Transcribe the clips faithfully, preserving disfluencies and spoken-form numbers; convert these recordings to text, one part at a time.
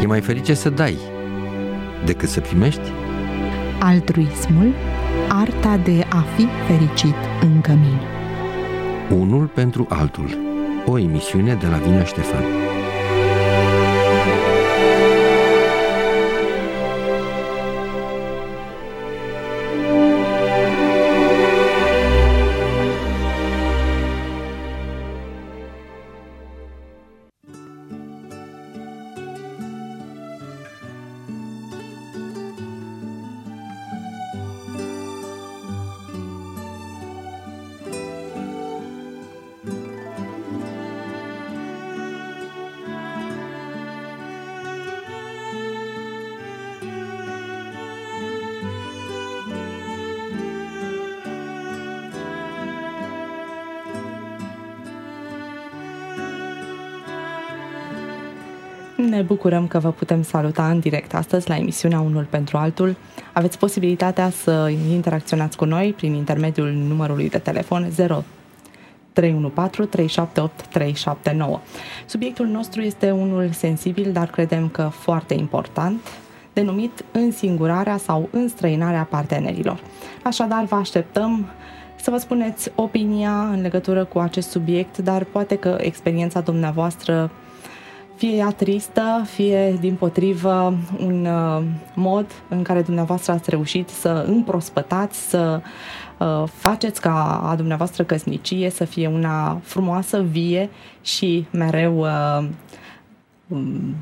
E mai ferice să dai decât să primești? Altruismul, arta de a fi fericit în cămin. Unul pentru altul. O emisiune de la Vina Ștefan. Ne bucurăm că vă putem saluta în direct astăzi la emisiunea Unul pentru altul. Aveți posibilitatea să interacționați cu noi prin intermediul numărului de telefon zero trei unu patru trei șapte opt trei șapte nouă. Subiectul nostru este unul sensibil, dar credem că foarte important, denumit însingurarea sau înstrăinarea partenerilor. Așadar, vă așteptăm să vă spuneți opinia în legătură cu acest subiect, dar poate că experiența dumneavoastră, fie ea tristă, fie dimpotrivă un uh, mod în care dumneavoastră ați reușit să împrospătați, să uh, faceți ca a dumneavoastră căsnicie să fie una frumoasă, vie și mereu uh, um,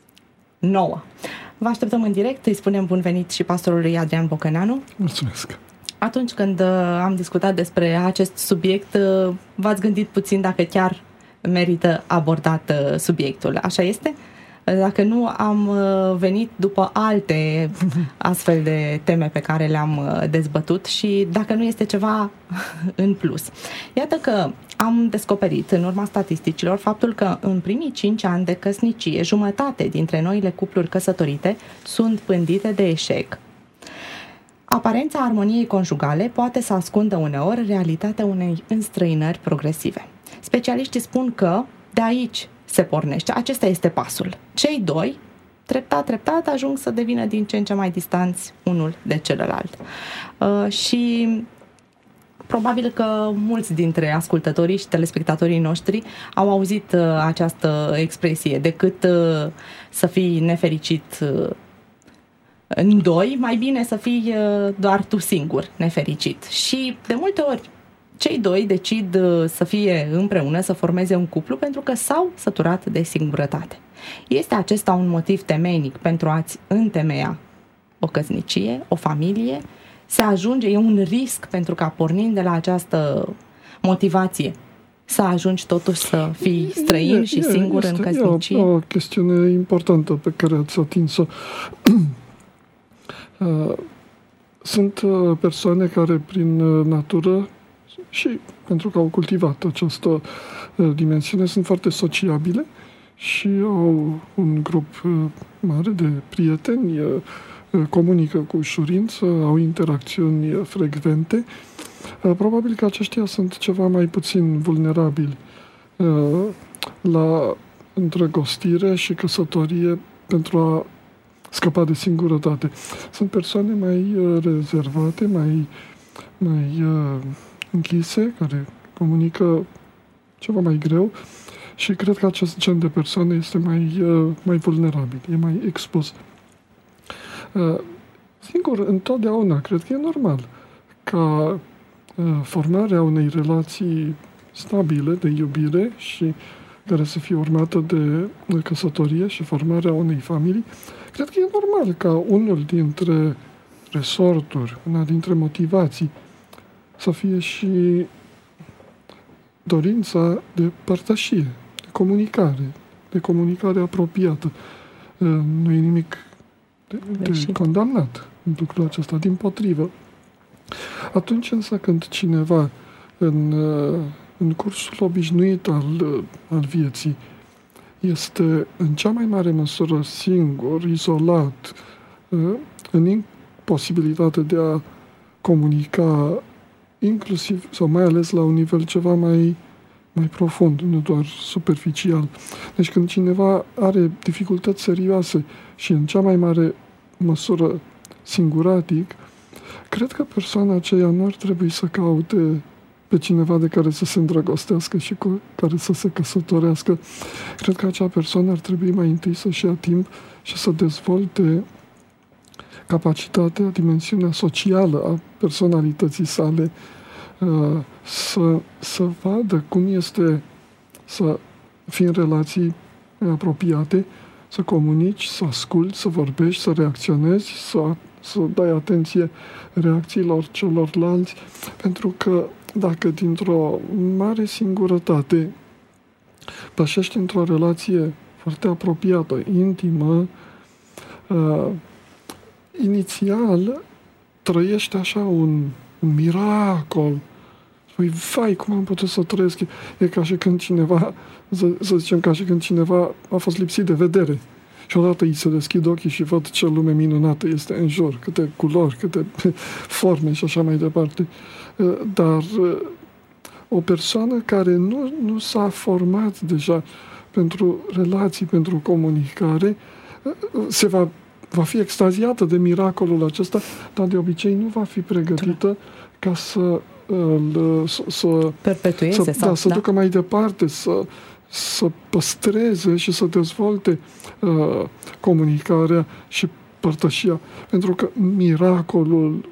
nouă. Vă așteptăm în direct, îi spunem bun venit și pastorului Adrian Bocăneanu. Mulțumesc! Atunci când uh, am discutat despre acest subiect, uh, v-ați gândit puțin dacă chiar merită abordat uh, subiectul. Așa este? Dacă nu, am uh, venit după alte astfel de teme pe care le-am uh, dezbătut și dacă nu este ceva în plus. Iată că am descoperit în urma statisticilor faptul că în primii cinci ani de căsnicie, jumătate dintre noile cupluri căsătorite sunt pândite de eșec. Aparența armoniei conjugale poate să ascundă uneori realitatea unei înstrăinări progresive. Specialiștii spun că de aici se pornește. Acesta este pasul. Cei doi, treptat, treptat, ajung să devină din ce în ce mai distanți unul de celălalt. Uh, și probabil că mulți dintre ascultătorii și telespectatorii noștri au auzit uh, această expresie. Decât uh, să fii nefericit uh, în doi, mai bine să fii uh, doar tu singur nefericit. Și de multe ori cei doi decid să fie împreună, să formeze un cuplu pentru că s-au săturat de singurătate. Este acesta un motiv temeinic pentru a-ți întemeia o căsnicie, o familie? Se ajunge, e un risc pentru ca pornind de la această motivație să ajungi totuși să fii străin e, și e, singur în căsnicie? E o, o chestiune importantă pe care ați atins-o. Sunt persoane care prin natură și pentru că au cultivat această uh, dimensiune, sunt foarte sociabile și au un grup uh, mare de prieteni, uh, comunică cu ușurință, au interacțiuni uh, frecvente. Uh, probabil că aceștia sunt ceva mai puțin vulnerabili uh, la îndrăgostire și căsătorie pentru a scăpa de singurătate. Sunt persoane mai uh, rezervate, mai, mai uh, închise, care comunică ceva mai greu și cred că acest gen de persoane este mai, uh, mai vulnerabil, e mai expus. Uh, singur, întotdeauna, cred că e normal ca uh, formarea unei relații stabile de iubire și care să fie urmată de căsătorie și formarea unei familii, cred că e normal ca unul dintre resorturi, una dintre motivații să fie și dorința de părtășie, de comunicare, de comunicare apropiată. Nu e nimic de, de condamnat în lucrul acesta, dimpotrivă. Atunci însă când cineva în, în cursul obișnuit al, al vieții este în cea mai mare măsură singur, izolat, în imposibilitate de a comunica inclusiv sau mai ales la un nivel ceva mai mai profund, nu doar superficial. Deci când cineva are dificultăți serioase și în cea mai mare măsură singuratic, cred că persoana aceea nu ar trebui să caute pe cineva de care să se îndrăgostească și cu care să se căsătorească. Cred că acea persoană ar trebui mai întâi să-și ia timp și să dezvolte capacitatea, dimensiunea socială a personalității sale, să, să vadă cum este să fii în relații apropiate, să comunici, să asculți, să vorbești, să reacționezi, să, să dai atenție reacțiilor celorlalți, pentru că dacă dintr-o mare singurătate pășești într-o relație foarte apropiată, intimă, uh, inițial trăiești așa un, un miracol. Spui, vai, cum am putut să trăiesc? E ca și când cineva, să, să zicem, ca și când cineva a fost lipsit de vedere. Și odată îi se deschid ochii și văd ce lume minunată este în jur, câte culori, câte forme și așa mai departe. Dar o persoană care nu, nu s-a format deja pentru relații, pentru comunicare, se va, va fi extaziată de miracolul acesta, dar de obicei nu va fi pregătită ca să să, să perpetueze să, sau, da, să da? ducă mai departe, să, să păstreze și să dezvolte uh, comunicarea și părtășia. Pentru că miracolul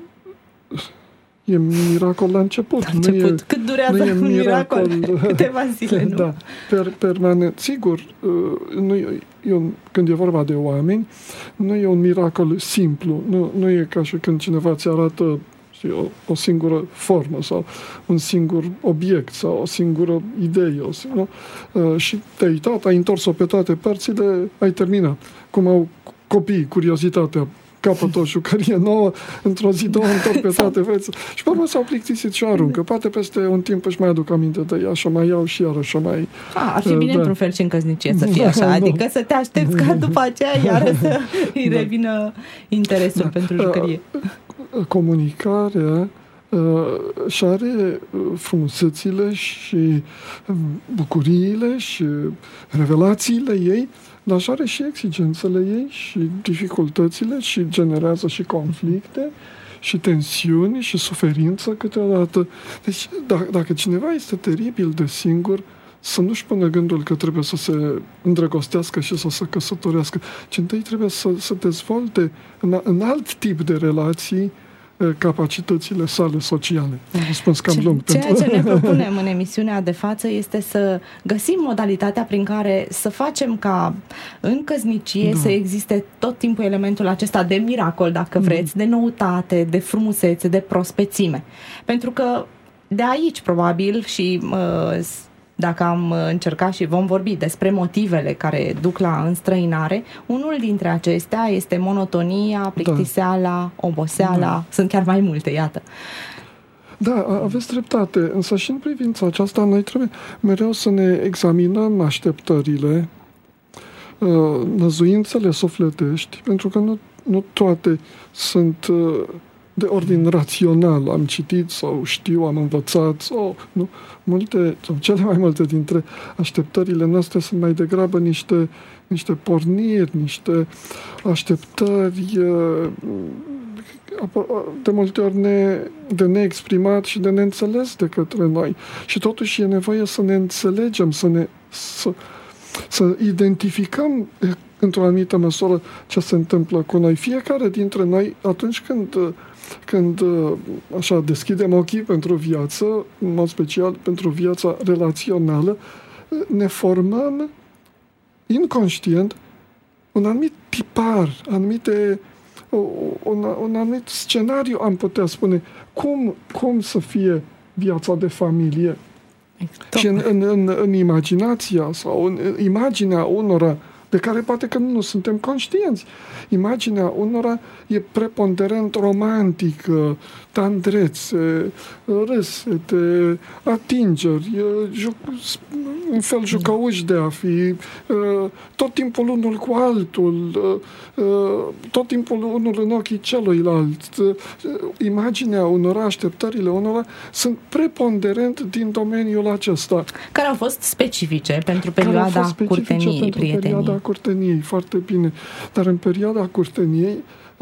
e miracol la început. La început. Nu e, Cât durează nu e un miracol? miracol Câteva zile, nu? Da, per, permanent. Sigur, uh, nu e, e un, când e vorba de oameni, nu e un miracol simplu. Nu, nu e ca și când cineva ți arată O, o singură formă sau un singur obiect sau o singură idee. O, nu? Uh, și te-ai uitat, ai întors-o pe toate părțile, ai terminat. Cum au copiii, curiozitatea, capătă o jucărie nouă, într-o zi, două, întorc pe toate fețe. Și pe urmă s-au plictisit și o aruncă. Poate peste un timp își mai aduc aminte de ea și o mai iau și iară și o mai... A, ar fi bine da. într-un fel și în căsnicie să fie așa, adică să te aștepți ca după aceea iară să îi revină interesul da. pentru jucărie. Comunicarea uh, și are frumusețile și bucuriile și revelațiile ei, dar și are și exigențele ei și dificultățile și generează și conflicte și tensiuni și suferință câteodată. Deci dacă, dacă cineva este teribil de singur, să nu-și pună gândul că trebuie să se îndrăgostească și să se căsătorească, ci întâi trebuie să, să dezvolte în, în alt tip de relații capacitățile sale sociale. Am spus cam lung. Ceea pentru... ce ne propunem în emisiunea de față este să găsim modalitatea prin care să facem ca în căsnicie da. să existe tot timpul elementul acesta de miracol, dacă vreți, de noutate, de frumusețe, de prospețime. Pentru că de aici, probabil, și uh, dacă am încercat și vom vorbi despre motivele care duc la înstrăinare, unul dintre acestea este monotonia, plictiseala, da. oboseala, da. sunt chiar mai multe, iată. Da, aveți dreptate, însă și în privința aceasta noi trebuie mereu să ne examinăm așteptările, năzuințele sufletești, pentru că nu, nu toate sunt de ordin rațional, am citit sau știu, am învățat, sau nu, multe, sau cele mai multe dintre așteptările noastre sunt mai degrabă niște, niște porniri, niște așteptări de multe ori ne, de neexprimat și de neînțeles de către noi. Și totuși e nevoie să ne înțelegem, să ne să, să identificăm într-o anumită măsură ce se întâmplă cu noi. Fiecare dintre noi, atunci când când așa deschidem ochii pentru viață, în mod special pentru viața relațională, ne formăm inconștient un anumit tipar, anumite, un, un anumit scenariu, am putea spune, cum, cum să fie viața de familie. Tot. Și în, în, în, în imaginația sau în imaginea unora de care poate că nu suntem conștienți. Imaginea unora e preponderent romantică, tandrețe, râsete, atingeri, un fel jucăuși de a fi, tot timpul unul cu altul, tot timpul unul în ochii celuilalt. Imaginea unora, așteptările unora sunt preponderent din domeniul acesta. Care au fost specifice pentru perioada curteniei, pentru prietenii. perioada curteniei, foarte bine. Dar în perioada curteniei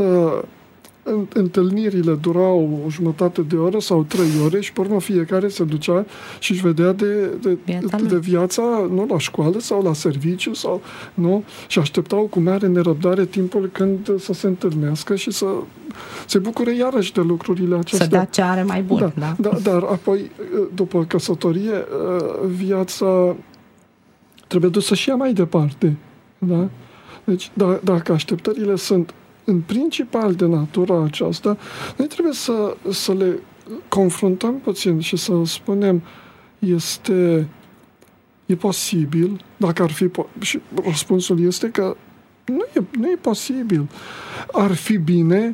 întâlnirile durau o jumătate de oră sau trei ore și pe urmă fiecare se ducea și își vedea de, de, viața, de viața, nu la școală sau la serviciu sau, nu? Și așteptau cu mare nerăbdare timpul când să se întâlnească și să se bucure iarăși de lucrurile acestea. Să dea ce are mai bun, da, da. da. Dar apoi, după căsătorie, viața trebuie dusă și ea mai departe. Da? Deci, da, dacă așteptările sunt în principal de natura aceasta, noi trebuie să, să le confruntăm puțin și să spunem, este e posibil, dacă ar fi po- și răspunsul este că nu e, nu e posibil. Ar fi bine,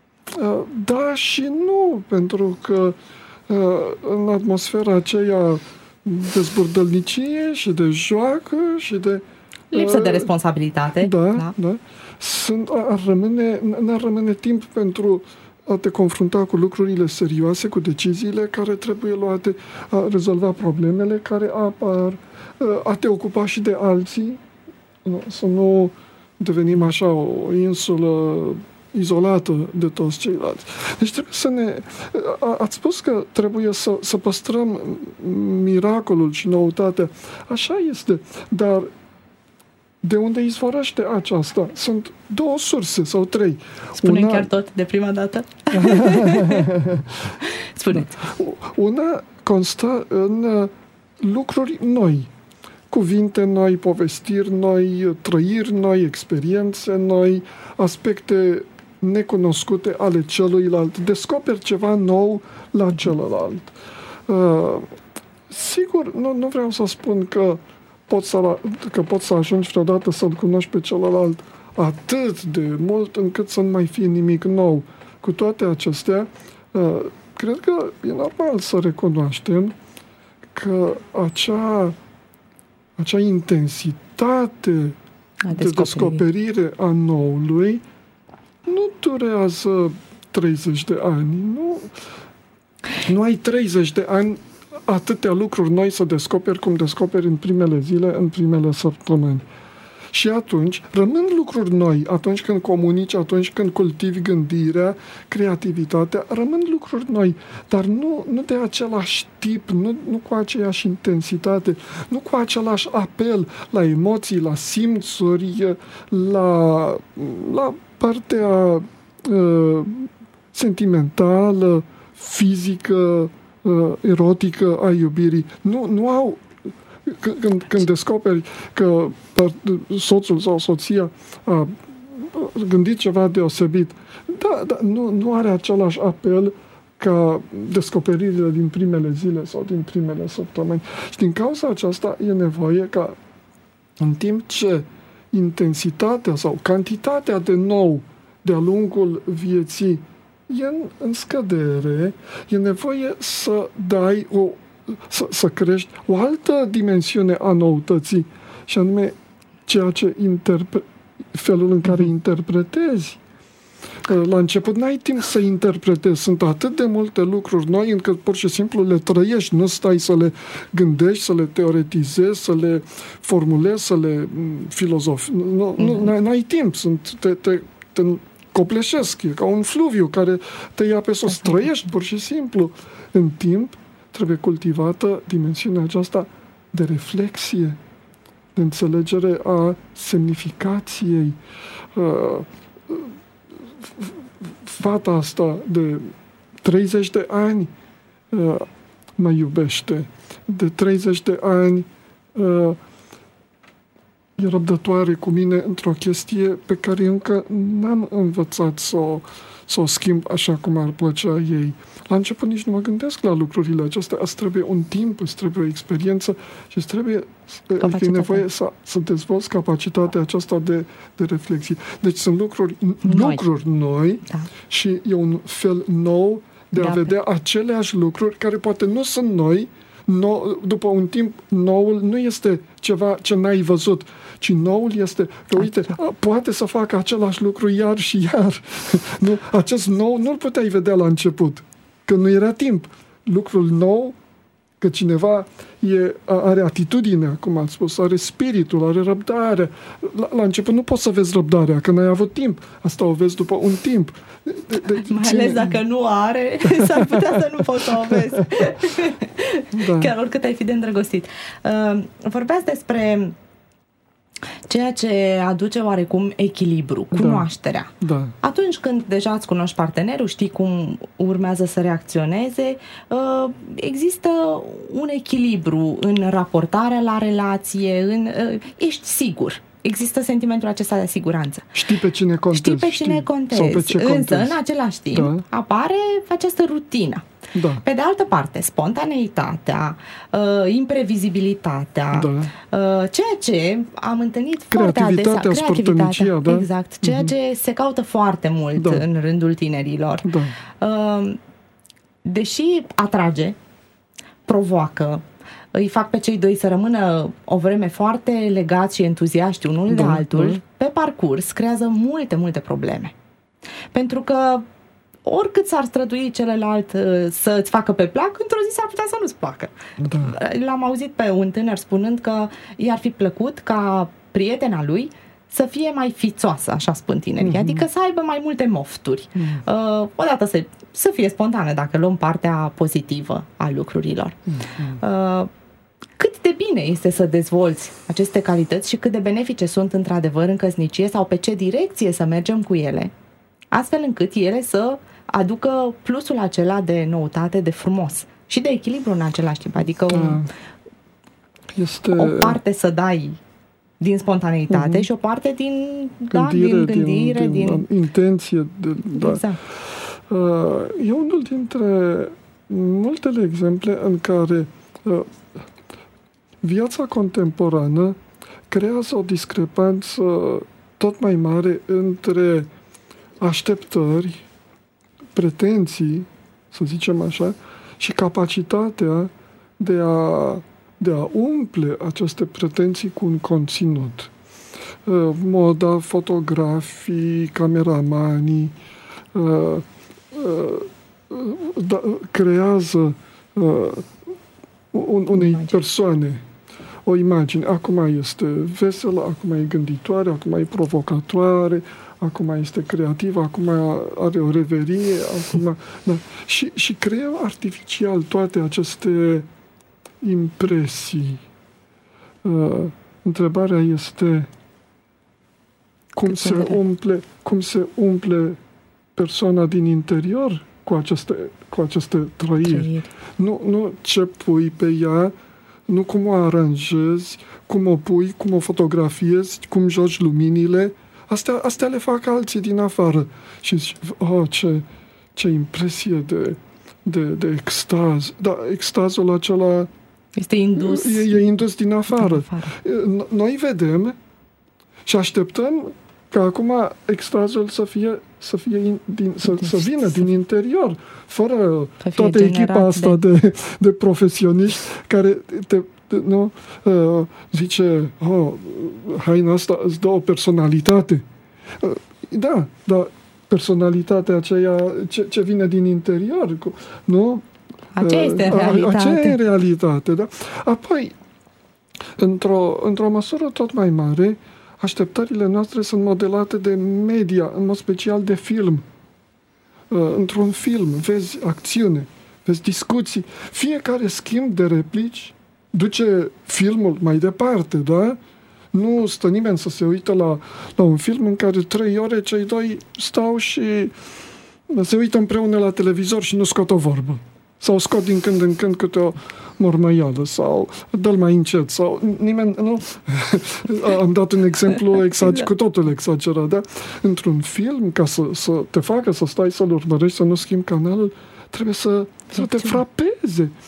da și nu, pentru că în atmosfera aceea de zburdălnicie și de joacă și de lipsă de responsabilitate. Da, da. da. Sunt, ar rămâne, n-ar rămâne timp pentru a te confrunta cu lucrurile serioase, cu deciziile care trebuie luate, a rezolva problemele care apar, a te ocupa și de alții, să nu devenim așa o insulă izolată de toți ceilalți. Deci trebuie să ne... Ați spus că trebuie să, să păstrăm miracolul și noutatea. Așa este, dar de unde izvorăște aceasta? Sunt două surse sau trei. Spune Una... chiar tot de prima dată? Spuneți. Una constă în lucruri noi. Cuvinte noi, povestiri noi, trăiri noi, experiențe noi, aspecte necunoscute ale celuilalt. Descoperi ceva nou la celălalt. Uh, sigur, nu, nu vreau să spun că poți să, că poți să ajungi vreodată să-l cunoști pe celălalt atât de mult încât să nu mai fie nimic nou. Cu toate acestea, uh, cred că e normal să recunoaștem că acea acea intensitate a de descoperire a noului nu durează treizeci de ani. Nu, nu ai treizeci de ani atâtea lucruri noi să descoperi cum descoperi în primele zile, în primele săptămâni. Și atunci rămân lucruri noi, atunci când comunici, atunci când cultivi gândirea, creativitatea, rămân lucruri noi, dar nu, nu de același tip, nu, nu cu aceeași intensitate, nu cu același apel la emoții, la simțuri, la, la partea uh, sentimentală, fizică, uh, erotică a iubirii. Nu, nu au Când, când descoperi că soțul sau soția a gândit ceva deosebit, da, da, nu, nu are același apel ca descoperirile din primele zile sau din primele săptămâni. Și din cauza aceasta e nevoie ca în timp ce intensitatea sau cantitatea de nou de-a lungul vieții e în, în scădere, e nevoie să dai o Să, să crești o altă dimensiune a noutății, și anume ceea ce interpre- felul în care interpretezi. La început n-ai timp să interpretezi. Sunt atât de multe lucruri noi încât pur și simplu le trăiești. Nu stai să le gândești, să le teoretizezi, să le formulezi, să le filozofi. Nu, nu, n-ai, n-ai timp. Sunt, te, te, te copleșesc. E ca un fluviu care te ia pe sus. Trăiești pur și simplu. În timp trebuie cultivată dimensiunea aceasta de reflexie, de înțelegere a semnificației. Fata asta de treizeci de ani mă iubește. De treizeci de ani e răbdătoare cu mine într-o chestie pe care încă n-am învățat să o, să o schimb așa cum ar plăcea ei. La început nici nu mă gândesc la lucrurile acestea. Îți trebuie un timp, îți trebuie o experiență și îți trebuie Adică e nevoie să, să dezvolți capacitatea aceasta de, de reflexie. Deci sunt lucruri noi, lucruri noi da. Și e un fel nou de a vedea aceleași lucruri care poate nu sunt noi. Nou, după un timp, noul nu este ceva ce n-ai văzut, ci noul este că, uite, a, poate să facă același lucru iar și iar. Nu? Acest nou nu-l puteai vedea la început, că nu era timp. Lucrul nou, că cineva e, are atitudine, cum ați spus, are spiritul, are răbdare. La, la început nu poți să vezi răbdarea, că n-ai avut timp. Asta o vezi după un timp. De, de, Mai ține... ales dacă nu are, s-ar putea să nu poți să o vezi. Da. Chiar oricât ai fi de îndrăgostit. Uh, vorbeați despre ceea ce aduce oarecum echilibru, cunoașterea. Da. Da. Atunci când deja îți cunoști partenerul, știi cum urmează să reacționeze, există un echilibru în raportarea la relație, în, ești sigur. Există sentimentul acesta de siguranță. Știi pe cine contezi. Știi pe cine contezi. Pe ce contezi. Însă, în același timp, da. Apare această rutină. Da. Pe de altă parte, spontaneitatea, uh, imprevizibilitatea, da. uh, ceea ce am întâlnit foarte adesea, creativitatea, da? Exact, ceea uh-huh. ce se caută foarte mult da. În rândul tinerilor. Da. Uh, deși atrage, provoacă, îi fac pe cei doi să rămână o vreme foarte legați și entuziaști unul da, de altul, da. Pe parcurs creează multe, multe probleme. Pentru că oricât s-ar strădui celălalt să-ți facă pe plac, într-o zi s-ar putea să nu-ți placă. Da. L-am auzit pe un tânăr spunând că i-ar fi plăcut ca prietena lui să fie mai fițoasă, așa spun tinerii, mm-hmm. adică să aibă mai multe mofturi. Mm. Uh, odată să, să fie spontană, dacă luăm partea pozitivă a lucrurilor. Mm-hmm. Uh, cât de bine este să dezvolți aceste calități și cât de benefice sunt într-adevăr în căsnicie sau pe ce direcție să mergem cu ele, astfel încât ele să aducă plusul acela de noutate, de frumos și de echilibru în același timp. Adică un, este... o parte să dai din spontaneitate uh-huh. și o parte din gândire, da, din, gândire, din, din... din intenție. De, da. Exact. Uh, e unul dintre multele exemple în care uh, viața contemporană creează o discrepanță tot mai mare între așteptări, pretenții, să zicem așa, și capacitatea de a, de a umple aceste pretenții cu un conținut. Moda, fotografii, cameramanii da, creează unei persoane o imagine. Acum este veselă, acum e gânditoare, acum e provocatoare, acum este creativă, acum are o reverie, acum... Da. Și, și creă artificial toate aceste impresii. Uh, întrebarea este cum se umple, cum se umple persoana din interior cu aceste, cu aceste trăiri. Nu, nu ce pui pe ea, nu cum o aranjezi, cum o pui, cum o fotografiezi, cum joci luminile. Astea, astea le fac alții din afară. Și zici, oh, ce, ce impresie de, de, de extaz. Dar extazul acela este indus. E, e indus din afară. din afară. Noi vedem și așteptăm ca acum extazul să fie, să, fie din, să, să vină din interior, fără toată echipa asta de, de, de profesioniști care te nu, uh, zice, oh, haina asta îți dă o personalitate. Uh, da, dar personalitatea aceea ce, ce vine din interior, nu? Aceea este realitate. Aceea e realitate, da? Apoi, într-o, într-o măsură tot mai mare, așteptările noastre sunt modelate de media, în mod special de film. Uh, într-un film vezi acțiune, vezi discuții. Fiecare schimb de replici duce filmul mai departe, da? Nu stă nimeni să se uită la, la un film în care trei ore cei doi stau și se uită împreună la televizor și nu scot o vorbă. Sau scot din când în când câte o mormăială, sau dă-l mai încet, sau nimeni, nu? Am dat un exemplu exager, cu totul exagerat, da? Într-un film, ca să, să te facă să stai să-l urmărești, să nu schimbi canalul, trebuie să, să te frapeze.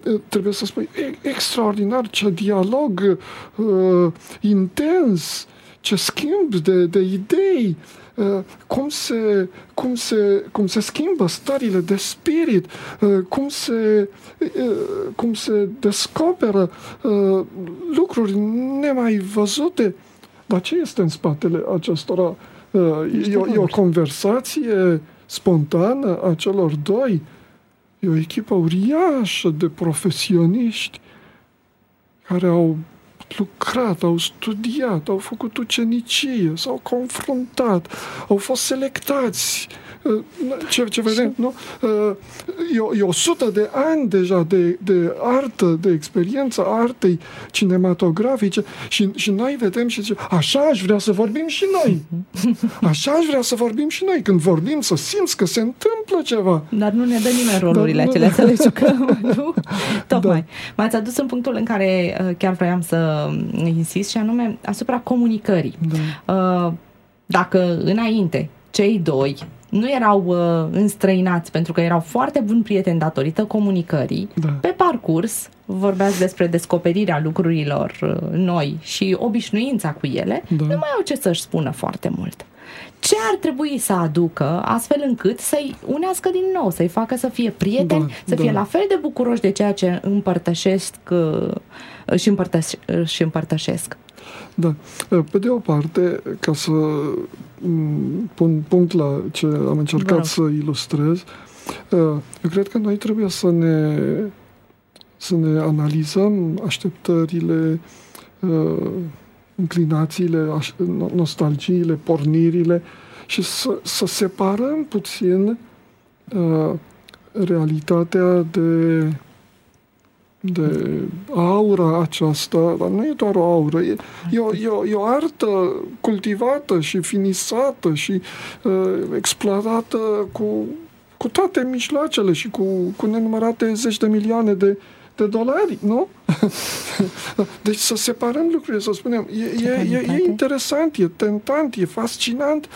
trebuie să spui extraordinar, ce dialog uh, intens, ce schimb de, de idei, uh, cum, se, cum, se, cum se schimbă stările de spirit, uh, cum, se, uh, cum se descoperă uh, lucruri nemai văzute. Dar ce este în spatele acestora? Uh, e, e o conversație spontană a celor doi. E o echipă uriașă de profesioniști care au lucrat, au studiat, au făcut ucenicie, s-au confruntat, au fost selectați. Ce, ce vedem, nu? E, e o sută de ani deja de, de artă, de experiență a artei cinematografice și, și noi vedem și zicem, așa aș vrea să vorbim și noi. Așa aș vrea să vorbim și noi. Când vorbim, să simți că se întâmplă ceva. Dar nu ne dă nimeni rolurile Dar acelea nu... să le jucăm, nu? Tocmai. Da. M-ați adus în punctul în care chiar vroiam să insist și anume asupra comunicării. Da. Dacă înainte cei doi nu erau uh, înstrăinați pentru că erau foarte buni prieteni datorită comunicării, da. Pe parcurs vorbeați despre descoperirea lucrurilor uh, noi și obișnuința cu ele, da. Nu mai au ce să-și spună foarte mult. Ce ar trebui să aducă astfel încât să-i unească din nou, să-i facă să fie prieteni, da, să fie da. La fel de bucuroși de ceea ce împărtășesc uh, și, împărtăș- și împărtășesc? Da. Pe de o parte, ca să pun punct la ce am încercat să ilustrez, eu cred că noi trebuie să ne, să ne analizăm așteptările, inclinațiile, nostalgiile, pornirile și să, să separăm puțin realitatea de de aura aceasta, dar nu e doar o aură, e, e, o, e, o, e o artă cultivată și finisată și uh, exploatată cu, cu toate mijloacele și cu, cu nenumărate zeci de milioane de, de dolari, nu? Deci să separăm lucrurile, să spunem, e, e, e, e interesant, e tentant, e fascinant,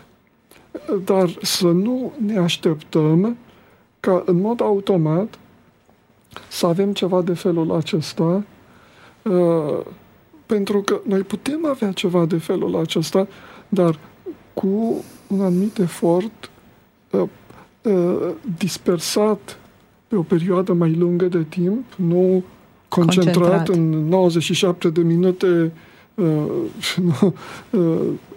dar să nu ne așteptăm ca în mod automat să avem ceva de felul acesta, uh, pentru că noi putem avea ceva de felul acesta, dar cu un anumit efort uh, uh, dispersat pe o perioadă mai lungă de timp, nu concentrat, concentrat. în nouăzeci și șapte de minute uh, uh,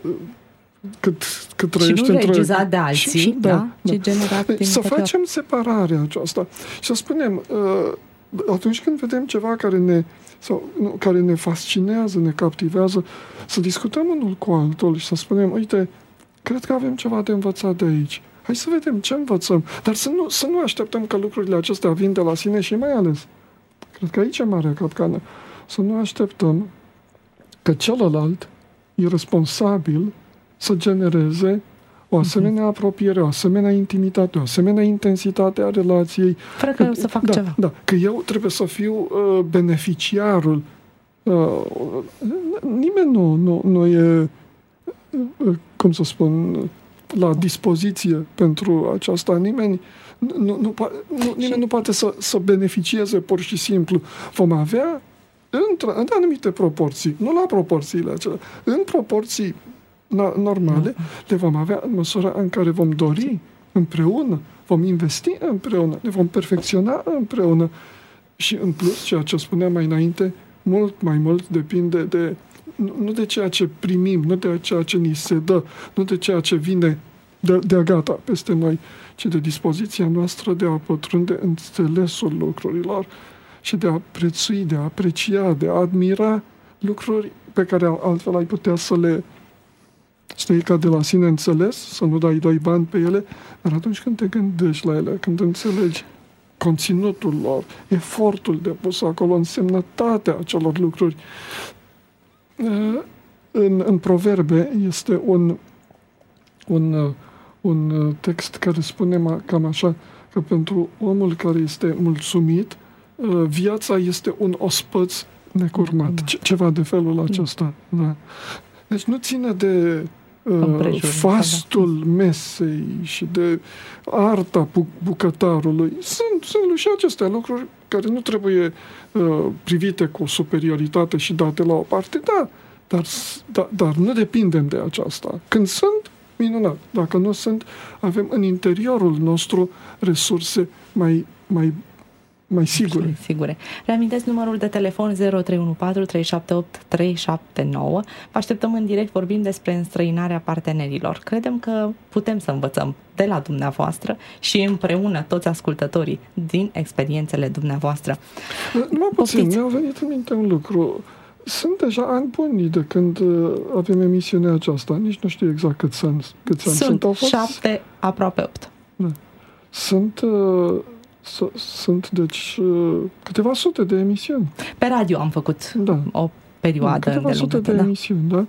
cât, cât trăiești și nu regizat de alții, și, și, da, da, da. Generat din să facem facem separarea aceasta și să spunem, atunci când vedem ceva care ne, sau, nu, care ne fascinează, ne captivează, să discutăm unul cu altul și să spunem, uite, cred că avem ceva de învățat de aici. Hai să vedem ce învățăm. Dar să nu, să nu așteptăm că lucrurile acestea vin de la sine și mai ales, cred că aici e marea capcană, să nu așteptăm că celălalt e responsabil să genereze o asemenea apropiere, o asemenea intimitate, o asemenea intensitate a relației. Fără că eu să fac da, ceva. Da, că eu trebuie să fiu uh, beneficiarul. Uh, nimeni nu, nu, nu e, uh, cum să spun, la dispoziție pentru aceasta. Nimeni nu, nu, nu, nu, nimeni nu poate să, să beneficieze pur și simplu. Vom avea în, în anumite proporții, nu la proporțiile acelea, în proporții normale, le vom avea în măsura în care vom dori împreună, vom investi împreună, ne vom perfecționa împreună și în plus, ceea ce spuneam mai înainte, mult mai mult depinde de, nu de ceea ce primim, nu de ceea ce ni se dă, nu de ceea ce vine de, de gata peste noi, ci de dispoziția noastră de a pătrunde înțelesul lucrurilor și de a prețui, de a aprecia, de a admira lucruri pe care altfel ai putea să le știi, ca de la sine înțeles, să nu dai doi bani pe ele, dar atunci când te gândești la ele, când înțelegi conținutul lor, efortul depus acolo, însemnătatea acelor lucruri. În, în Proverbe este un, un, un text care spune cam așa, că pentru omul care este mulțumit, viața este un ospăț necurmat. Ce, ceva de felul acesta. Da. Deci nu ține de uh, fastul mesei și de arta bucătarului. Sunt, sunt și acestea lucruri care nu trebuie uh, privite cu superioritate și date la o parte, da, dar, da, dar nu depindem de aceasta. Când sunt, minunat. Dacă nu sunt, avem în interiorul nostru resurse mai, mai mai sigure. sigure. Reamintesc numărul de telefon zero trei unu patru trei șapte opt trei șapte nouă. Vă așteptăm în direct, vorbim despre înstrăinarea partenerilor. Credem că putem să învățăm de la dumneavoastră și împreună toți ascultătorii din experiențele dumneavoastră. Numai puțin, mi-a venit în minte un lucru. Sunt deja ani buni de când avem emisiunea aceasta. Nici nu știu exact câți ani, câți ani sunt. Sunt șapte, aproape opt. Da. Sunt... Uh, Sunt, deci, câteva sute de emisiuni. Pe radio am făcut da. o perioadă da, câteva îndelungată. sute de da. emisiuni, da?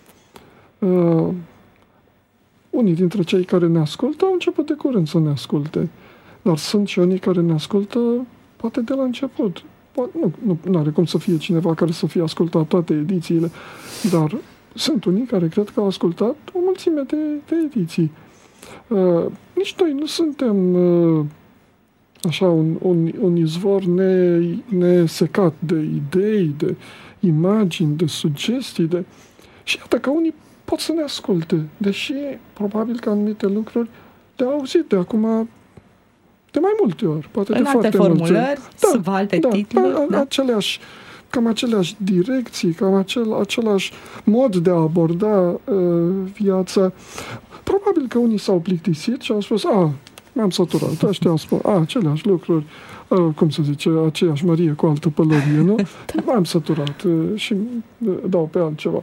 Uh, unii dintre cei care ne ascultă au început de curând să ne asculte. Dar sunt și unii care ne ascultă poate de la început. Poate, nu, nu are cum să fie cineva care să fie ascultat toate edițiile, dar sunt unii care cred că au ascultat o mulțime de, de ediții. Uh, nici noi nu suntem... Uh, așa, un, un, un izvor ne, nesecat de idei, de imagini, de sugestii, de... și iată că unii pot să ne asculte, deși probabil că anumite lucruri le-au auzit de acum de mai multe ori, poate în de alte foarte formulări, da, sub alte da, titluri. Da, da. Aceleași, cam aceleași direcții, cam acel, același mod de a aborda uh, viața. Probabil că unii s-au plictisit și au spus, a, m-am săturat, ăștia spun, a, aceleași lucruri, a, cum să zice, aceeași mărie cu altă pălărie, nu? M-am săturat și dau pe altceva.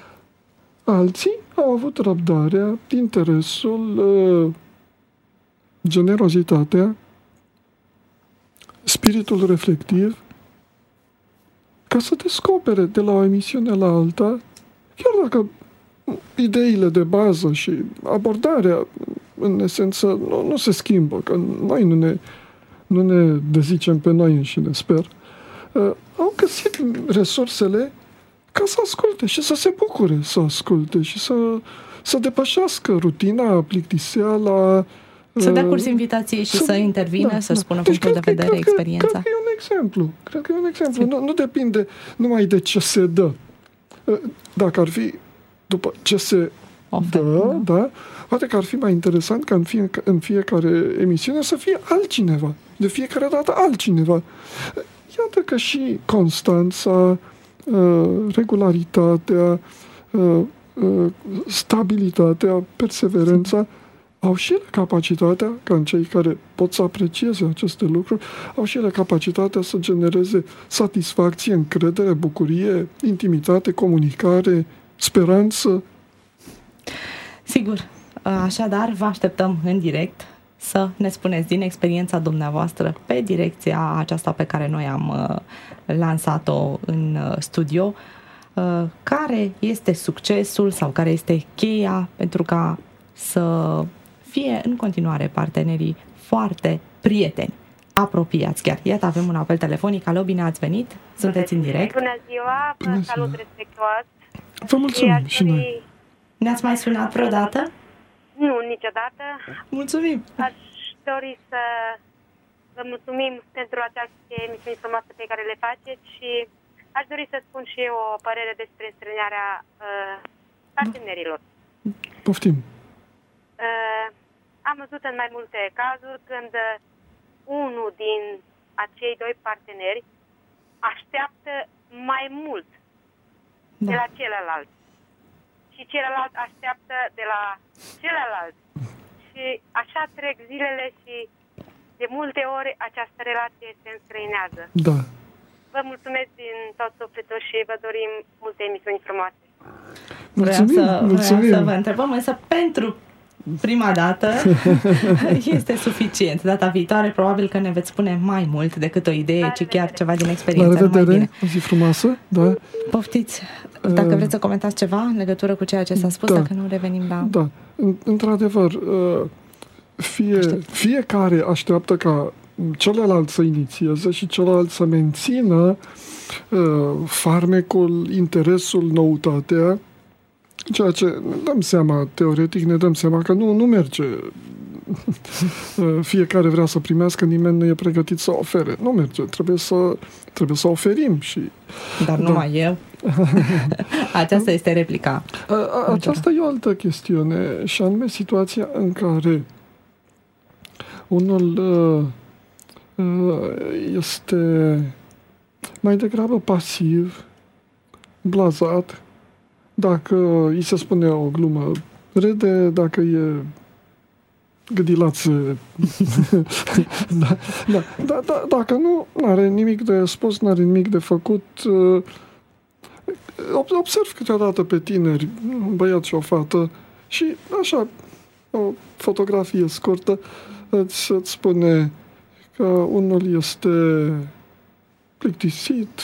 Alții au avut răbdarea, interesul, generozitatea, spiritul reflectiv, ca să descopere de la o emisiune la alta, chiar dacă ideile de bază și abordarea, în esență, nu, nu se schimbă, că noi nu ne, nu ne dezicem pe noi înșine, sper, uh, au găsit resursele ca să asculte și să se bucure să asculte și să, să depășească rutina, plictiseala. Să dea curs invitației și să, să intervină, da, să da. spună deci punctul de vedere, cred, experiența. Cred că e un exemplu. Cred că e un exemplu. Nu, nu depinde numai de ce se dă. Dacă ar fi după ce se Ofer, dă, da. da, poate că ar fi mai interesant ca în, fie, în fiecare emisiune să fie altcineva. De fiecare dată altcineva. Iată că și constanța, regularitatea, stabilitatea, perseverența au și ele capacitatea, ca în cei care pot să aprecieze aceste lucruri, au și ele capacitatea să genereze satisfacție, încredere, bucurie, intimitate, comunicare, speranță. Sigur. Așadar, vă așteptăm în direct să ne spuneți din experiența dumneavoastră pe direcția aceasta pe care noi am lansat-o în studio, care este succesul sau care este cheia pentru ca să fie în continuare partenerii foarte prieteni, apropiați chiar. Iată, avem un apel telefonic. Alo, bine ați venit? Sunteți în direct. Bună ziua, vă salut respectuos. Vă mulțumim și noi. Ne-ați mai sunat vreodată? Nu, niciodată. Mulțumim. Aș dori să vă mulțumim pentru această emisiune frumoasă pe care le faceți și aș dori să spun și eu o părere despre strânerea uh, partenerilor. Poftim. Uh, am văzut în mai multe cazuri când unul din acei doi parteneri așteaptă mai mult da. de la celălalt și celălalt așteaptă de la celălalt și așa trec zilele și de multe ori această relație se înstrăinează. Da. Vă mulțumesc din tot sufletul și vă dorim multe emisiuni frumoase. Mulțumim, vreau să, mulțumim. Vreau să vă întrebăm, însă pentru prima dată este suficient. Data viitoare probabil că ne veți spune mai mult decât o idee, ci chiar ceva din experiență. La revedere, o zi frumoasă. Da. Poftiți, dacă vreți să comentați ceva în legătură cu ceea ce s-a spus, da. Dacă nu revenim la... Da, într-adevăr, fie, fiecare așteaptă ca celălalt să inițieze și celălalt să mențină farmecul, interesul, noutatea Ceea ce ne dăm seama, teoretic ne dăm seama că nu, nu merge. Fiecare vrea să primească, nimeni nu e pregătit să ofere. Nu merge, trebuie să, trebuie să oferim. Și, Dar numai da. eu. Aceasta este replica. A, a, aceasta e o altă chestiune, și anume situația în care unul uh, uh, este mai degrabă pasiv, blazat. Dacă îi se spune o glumă, râde, dacă e gâdilaț, da, da, da, da, dacă nu, n-are nimic de spus, n-are nimic de făcut. Observ câteodată pe tineri, un băiat și o fată, și așa, o fotografie scurtă îți, îți spune că unul este plictisit,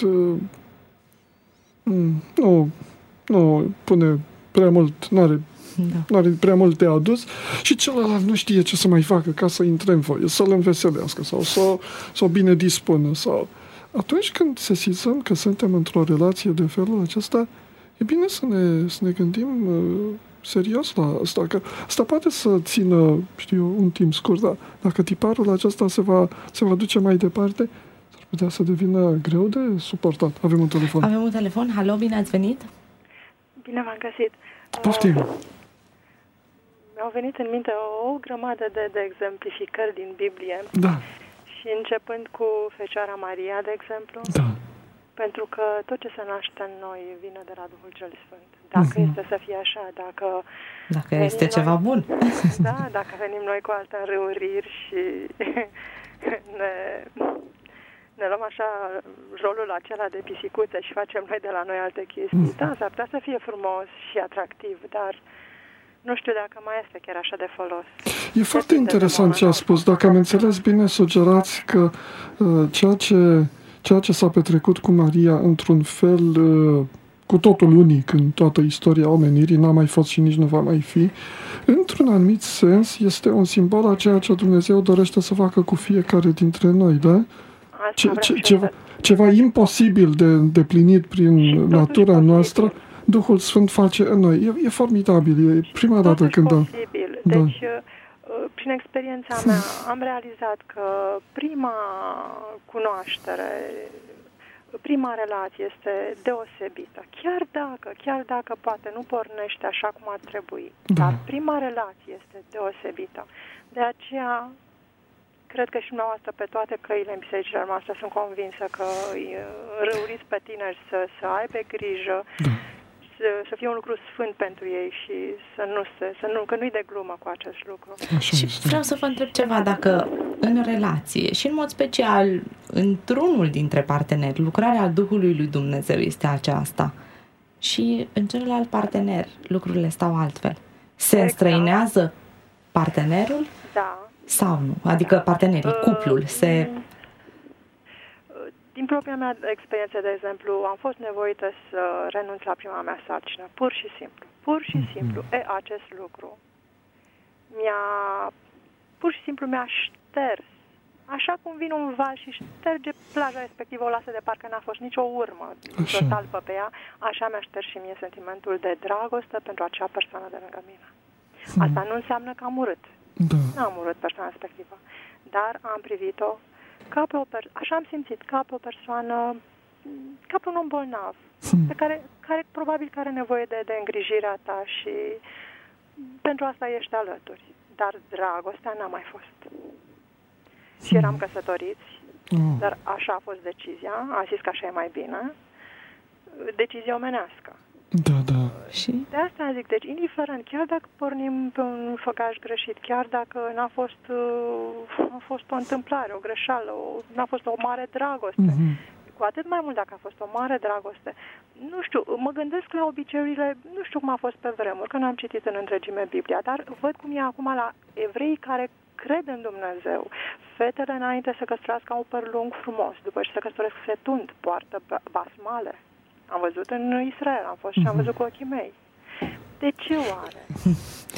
nu, nu pune prea mult, n-are, da. n-are prea mult de adus, și celălalt nu știe ce să mai facă ca să intre în voie, să-l înveselească sau să, să o bine dispună. Sau... Atunci când sesizăm că suntem într-o relație de felul acesta, e bine să ne, să ne gândim uh, serios la asta, că asta poate să țină, știu, un timp scurt, dar dacă tiparul acesta se va, se va duce mai departe, s-ar putea să devină greu de suportat. Avem un telefon. Avem un telefon. Halo, bine ați venit? Bine v-am găsit. Poftim. Uh, mi-au venit în minte o, o grămadă de, de exemplificări din Biblie. Da. Și începând cu Fecioara Maria, de exemplu. Da. Pentru că tot ce se naște în noi vine de la Duhul cel Sfânt. Dacă uh-huh. este să fie așa, dacă... Dacă este noi, ceva bun. Da, dacă venim noi cu alte înrăuriri și ne, ne luăm așa rolul acela de pisicuțe și facem noi de la noi alte chestii. Uh-huh. Da, s-ar putea să fie frumos și atractiv, dar nu știu dacă mai este chiar așa de folos. E foarte interesant ce a spus. Dacă am înțeles bine, sugerați că uh, ceea ce... Ceea ce s-a petrecut cu Maria, într-un fel cu totul unic în toată istoria omenirii, n-a mai fost și nici nu va mai fi, într-un anumit sens este un simbol a ceea ce Dumnezeu dorește să facă cu fiecare dintre noi, da? Ce, ce, ceva, ceva imposibil de îndeplinit prin natura noastră, Duhul Sfânt face în noi. E, e formidabil, e prima dată când... Posibil. Da. Deci... Prin experiența mea am realizat că prima cunoaștere, prima relație este deosebită. Chiar dacă, chiar dacă poate nu pornește așa cum ar trebui, da. Dar prima relație este deosebită. De aceea, cred că și dumneavoastră pe toate căile în bisericile noastre sunt convinsă că râuriți pe tineri să, să aibă grijă, da. Să fie un lucru sfânt pentru ei și să nu se, să nu, că nu-i de glumă cu acest lucru. Așa și este. Vreau să vă întreb ceva, dacă în relație și în mod special într-unul dintre parteneri, lucrarea Duhului lui Dumnezeu este aceasta și în celălalt partener lucrurile stau altfel. Se exact. Înstrăinează partenerul? Da. Sau nu? Adică partenerii, cuplul, se... Din propria mea experiență, de exemplu, am fost nevoită să renunț la prima mea sarcină, pur și simplu. Pur și simplu. E, acest lucru mi-a, pur și simplu mi-a șters. Așa cum vine un val și șterge plaja respectivă, o lasă de parcă n-a fost nicio urmă, nicio talpă pe ea, așa mi-a șters și mie sentimentul de dragoste pentru acea persoană de lângă mine. Asta nu înseamnă că am urât. Da. N-am urât persoana respectivă, dar am privit-o ca pe o per- așa am simțit, ca pe o persoană, ca pe un om bolnav, hmm. pe care, care probabil că are nevoie de, de îngrijirea ta și pentru asta ești alături. Dar dragostea n-a mai fost. Hmm. Și eram căsătoriți, hmm. dar așa a fost decizia, a zis că așa e mai bine, decizie omenească. Da, da. Și? De asta zic, deci indiferent, chiar dacă pornim pe un făgaș greșit, chiar dacă n-a fost, uh, a fost o întâmplare, o greșeală, o, n-a fost o mare dragoste, mm-hmm. cu atât mai mult dacă a fost o mare dragoste. Nu știu, mă gândesc la obiceiurile, nu știu cum a fost pe vremuri, că n-am citit în întregime Biblia, dar văd cum e acum la evrei care cred în Dumnezeu. Fetele înainte să căsătorească au păr lung frumos, după ce se căsătoresc se tund, poartă basmale. Am văzut în Israel, am fost și am văzut cu ochii mei. De ce oare?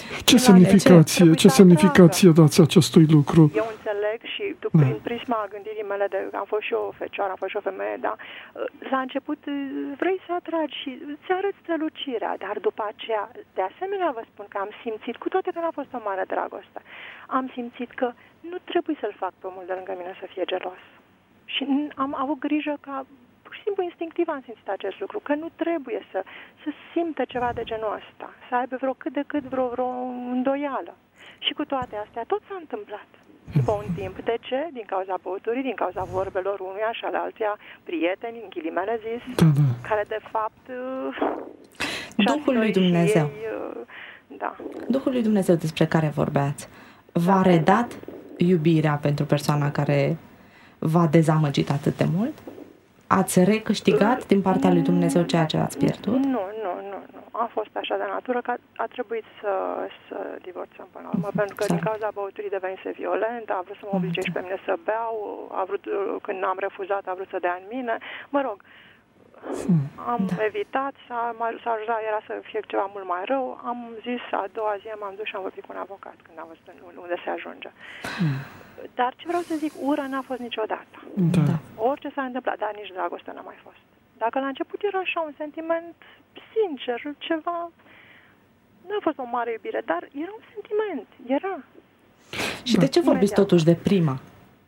Ce semnificație, ce, ce semnificație dați acestui lucru? Eu înțeleg și da. prin prisma gândirii mele, de, am fost și o fecioară, am fost și o femeie, dar la început vrei să atragi și îți arăți strălucirea, dar după aceea, de asemenea vă spun că am simțit, cu toate că n-a fost o mare dragoste, am simțit că nu trebuie să-l fac pe omul de lângă mine să fie gelos. Și am avut grijă ca, pur și simplu instinctiv am simțit acest lucru, că nu trebuie să, să simtă ceva de genul ăsta, să aibă vreo cât de cât vreo, vreo îndoială. Și cu toate astea, tot s-a întâmplat după un timp. De ce? Din cauza băuturii, din cauza vorbelor unuia și ale altuia, prieteni, în ghilimele zis, da, da. care de fapt... Duhul lui Dumnezeu. Ei, da. Duhul lui Dumnezeu despre care vorbeați, v-a da. redat iubirea pentru persoana care v-a dezamăgit atât de mult? Ați recâștigat din partea lui Dumnezeu ceea ce ați pierdut? Nu, nu, nu, nu. A fost așa de natură că a trebuit să, să divorțăm până la urmă, mm, pentru că din cauza băuturii devenise violent, a vrut să mă oblige și pe mine să beau, a vrut, când am refuzat, a vrut să dea în mine. Mă rog, am da. evitat, s-a, s-a ajutat, era să fie ceva mult mai rău. Am zis, a doua zi m-am dus și am vorbit cu un avocat când am văzut unde se ajunge. Mm. Dar ce vreau să zic, ură n-a fost niciodată. Da. Orice s-a întâmplat, dar nici dragoste n-a mai fost. Dacă la început era așa un sentiment sincer, ceva... Nu a fost o mare iubire, dar era un sentiment, era. Și de ce vorbiți totuși de prima?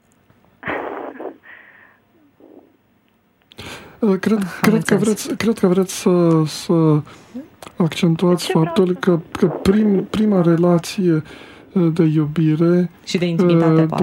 Cred, cred, că vreți, cred că vreți să, să accentuați faptul că, că prim, prima relație de iubire și de intimitate, da,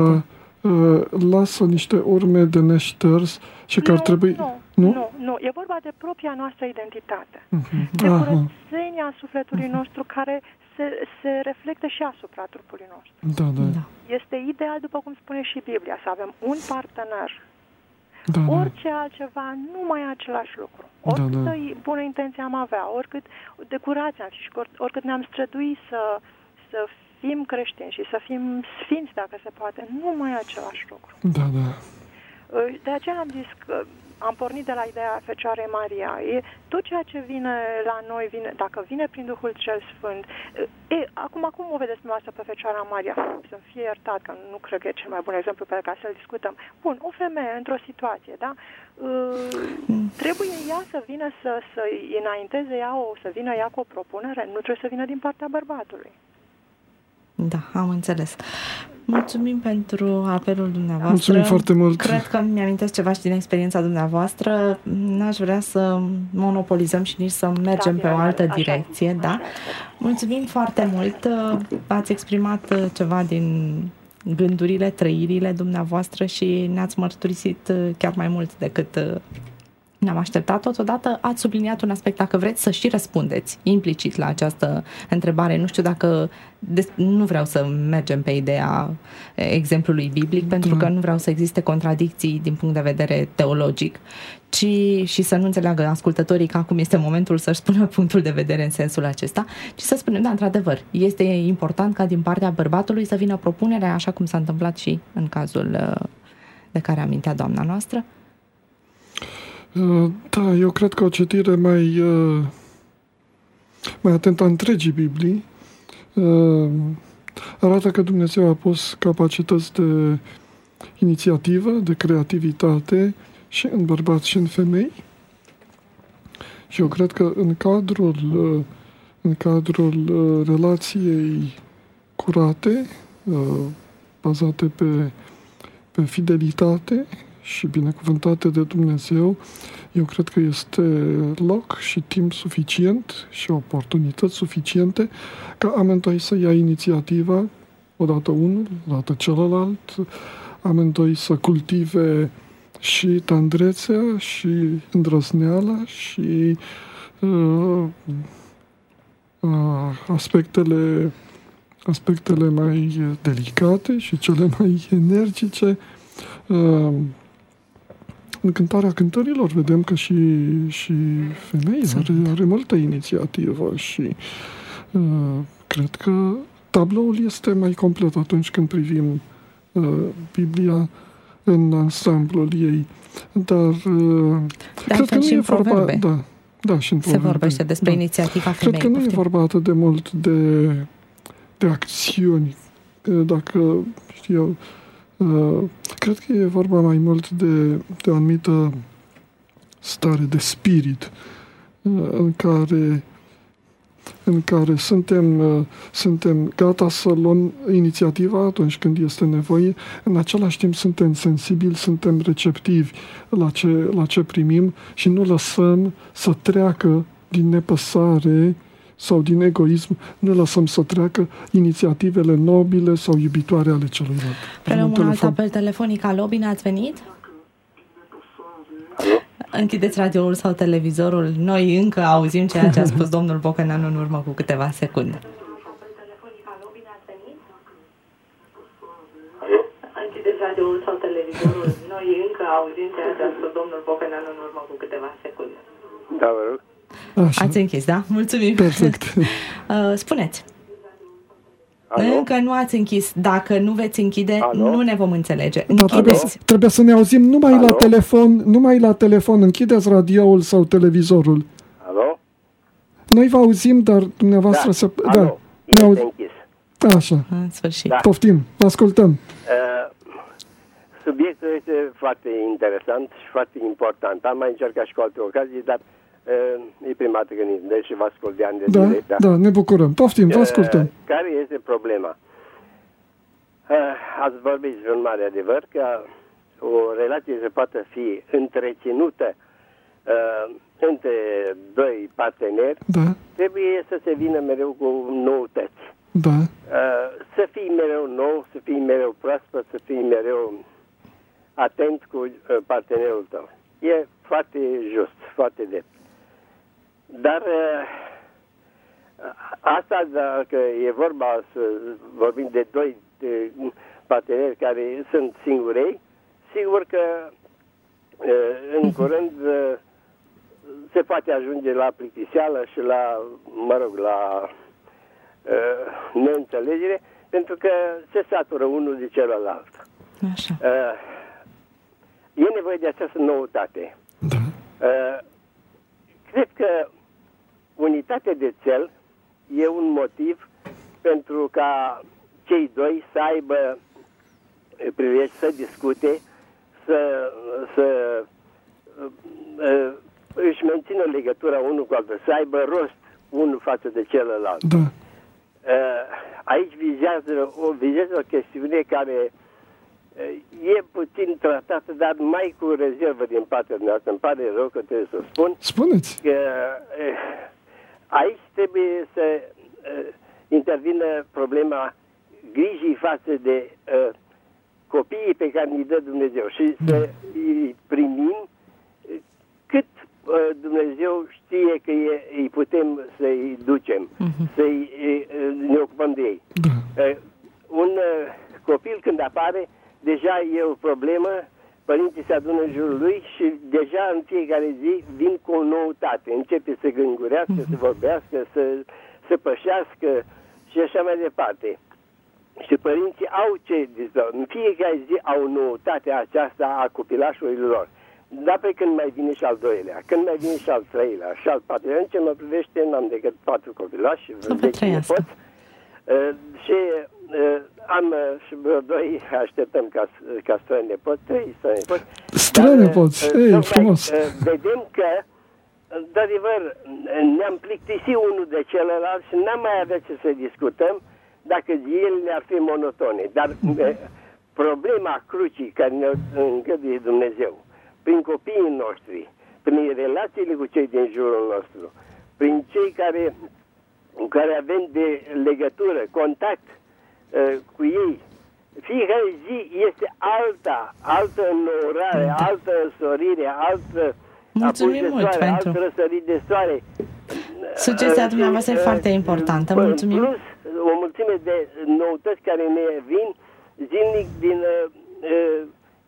lasă niște urme de neșters și că ar trebui... Nu, nu, nu, nu, e vorba de propria noastră identitate. Uh-huh. De curățenia sufletului nostru care se, se reflectă și asupra trupului nostru. Da, da. Este ideal, după cum spune și Biblia, să avem un partener. Da, orice da. altceva, nu mai e același lucru. Oricât da, da. bună intenție am avea, oricât de curați am fi și oricât ne-am străduit să, să fim creștini și să fim sfinți, dacă se poate, nu mai e același lucru. Da, da. De aceea am zis că am pornit de la ideea Fecioarei Maria. E, tot ceea ce vine la noi, vine, dacă vine prin Duhul cel Sfânt... E, acum, acum o vedeți dumneavoastră pe Fecioara Maria. Să-mi fie iertat, că nu cred că e cel mai bun exemplu pe care să-l discutăm. Bun, o femeie într-o situație, da? Uh, trebuie ea să vină să, să înainteze ea, o, să vină ea cu o propunere? Nu trebuie să vină din partea bărbatului. Da, am înțeles. Mulțumim pentru apelul dumneavoastră. Mulțumim foarte mult. Cred că mi-amintesc ceva și din experiența dumneavoastră. N-aș vrea să monopolizăm și nici să mergem da, pe o altă așa, direcție. Așa, da? Așa. Mulțumim foarte mult. Ați exprimat ceva din gândurile, trăirile dumneavoastră și ne-ați mărturisit chiar mai mult decât ne-am așteptat. Totodată ați subliniat un aspect, dacă vreți să și răspundeți implicit la această întrebare. Nu știu dacă, de, nu vreau să mergem pe ideea exemplului biblic, pentru că nu vreau să existe contradicții din punct de vedere teologic, ci și să nu înțeleagă ascultătorii că acum este momentul să-și spună punctul de vedere în sensul acesta, ci să spunem, da, într-adevăr, este important ca din partea bărbatului să vină propunerea, așa cum s-a întâmplat și în cazul de care amintea doamna noastră. Da, eu cred că o citire mai, mai atentă a întregii Biblii arată că Dumnezeu a pus capacități de inițiativă, de creativitate și în bărbați și în femei. Și eu cred că în cadrul, în cadrul relației curate, bazate pe, pe fidelitate și binecuvântate de Dumnezeu, eu cred că este loc și timp suficient și oportunități suficiente ca amândoi să ia inițiativa, odată unul, odată celălalt, amândoi să cultive și tandrețea și îndrăzneala și uh, uh, aspectele, aspectele mai delicate și cele mai energice. Uh, În Cântarea Cântărilor vedem că și, și femeia are, are multă inițiativă și uh, cred că tabloul este mai complet atunci când privim uh, Biblia în ansamblul ei. Dar uh, cred că nu e vorba... Da, da, și în se vorbește despre da. inițiativa femeii. Cred că nu e vorba atât de mult de de acțiuni. Dacă, știu eu, cred că e vorba mai mult de, de o anumită stare de spirit în care în care suntem, suntem gata să luăm inițiativa atunci când este nevoie, în același timp suntem sensibili, suntem receptivi la ce, la ce primim și nu lăsăm să treacă din nepăsare sau din egoism, nu lăsăm să treacă inițiativele nobile sau iubitoare ale celuilalt. Preluăm un alt apel telefonic. Alo, bine ați venit? Alo? Închideți radioul sau televizorul. Noi încă auzim ceea ce a spus domnul Bocăneanu în urmă cu câteva secunde. Închideți radioul sau televizorul. Noi încă auzim ceea ce a spus domnul Bocăneanu în urmă cu câteva secunde. Da, vă rog. Așa. Ați închis, da? Mulțumim. Perfect. Spuneți. Alo? Încă nu ați închis. Dacă nu veți închide, Alo? nu ne vom înțelege. Dar trebuie, să, trebuie să ne auzim numai Alo? la telefon, numai la telefon. Închideți radioul sau televizorul. Alo? Noi vă auzim, dar dumneavoastră Da, să... alo, Da, ne este auzi... închis. Așa. În sfârșit. Da. Poftim, vă ascultăm. Uh, subiectul este foarte interesant și foarte important. Am mai încercat și cu alte ocazii, dar uh, e prima dată când îndesc și vă ascult de ani de Da, zile. da, ne bucurăm. Poftim, vă ascultăm. Uh, care este problema? Uh, ați vorbit despre un mare adevăr că o relație se poate fi întreținută uh, între doi parteneri, Da, trebuie să se vină mereu cu noutăți. da, Uh, să fii mereu nou, să fii mereu proaspăt, să fii mereu atent cu uh, partenerul tău. E foarte just, foarte drept. Dar uh, asta, dacă e vorba să vorbim de doi de parteneri care sunt singurei, sigur că uh, în curând uh, se poate ajunge la plictiseală și la, mă rog, la uh, neînțelegere, pentru că se satură unul de celălalt. Așa. Uh, e nevoie de această noutate. da, Uh, cred că unitatea de țel e un motiv pentru ca cei doi să aibă prilej să discute, să, să uh, uh, își mențină legătura unul cu altul, să aibă rost unul față de celălalt. da, Uh, aici vizează o, vizează o chestiune care uh, e puțin tratată, dar mai cu rezervă din partea noastră. Îmi pare rău că trebuie să spun. spuneți. Că uh, aici trebuie să uh, intervină problema grijii față de uh, copiii pe care îi dă Dumnezeu și să îi primim uh, cât uh, Dumnezeu știe că e, îi putem să-i ducem, uh-huh. să-i uh, ne ocupăm de ei. Da, Uh, un uh, copil când apare, deja e o problemă, părinții se adună în jurul lui și deja în fiecare zi vin cu o noutate. Începe să gângurească, uh-huh. să vorbească, să, să pășească și așa mai departe. Și părinții au ce, în fiecare zi au noutatea aceasta a copilașului lor. Dar pe când mai vine și al doilea, când mai vine și al treilea, și al patrulea, în ce mă privește, n-am decât patru copilași, zece nepoți. Uh, și uh, am uh, și vreo doi, așteptăm ca, ca străini nepoți, trei străini nepoți. străini nepoți, uh, ei, frumos. Uh, vedem că, de adevăr, ne-am plictisit unul de celălalt și n-am mai avea ce să discutăm dacă ele ar fi monotone. Dar uh, problema crucii care ne îngăduie Dumnezeu, prin copiii noștri, prin relațiile cu cei din jurul nostru, prin cei care, cu care avem de legătură, contact uh, cu ei, fiecare zi este alta, altă înnourare, da. altă însorire, altă Mulțumim apus de mult soare, pentru... altă răsărit de soare. Sugestia dumneavoastră e foarte importantă. Mulțumim. Plus, o mulțime de noutăți care ne vin zilnic din uh, uh,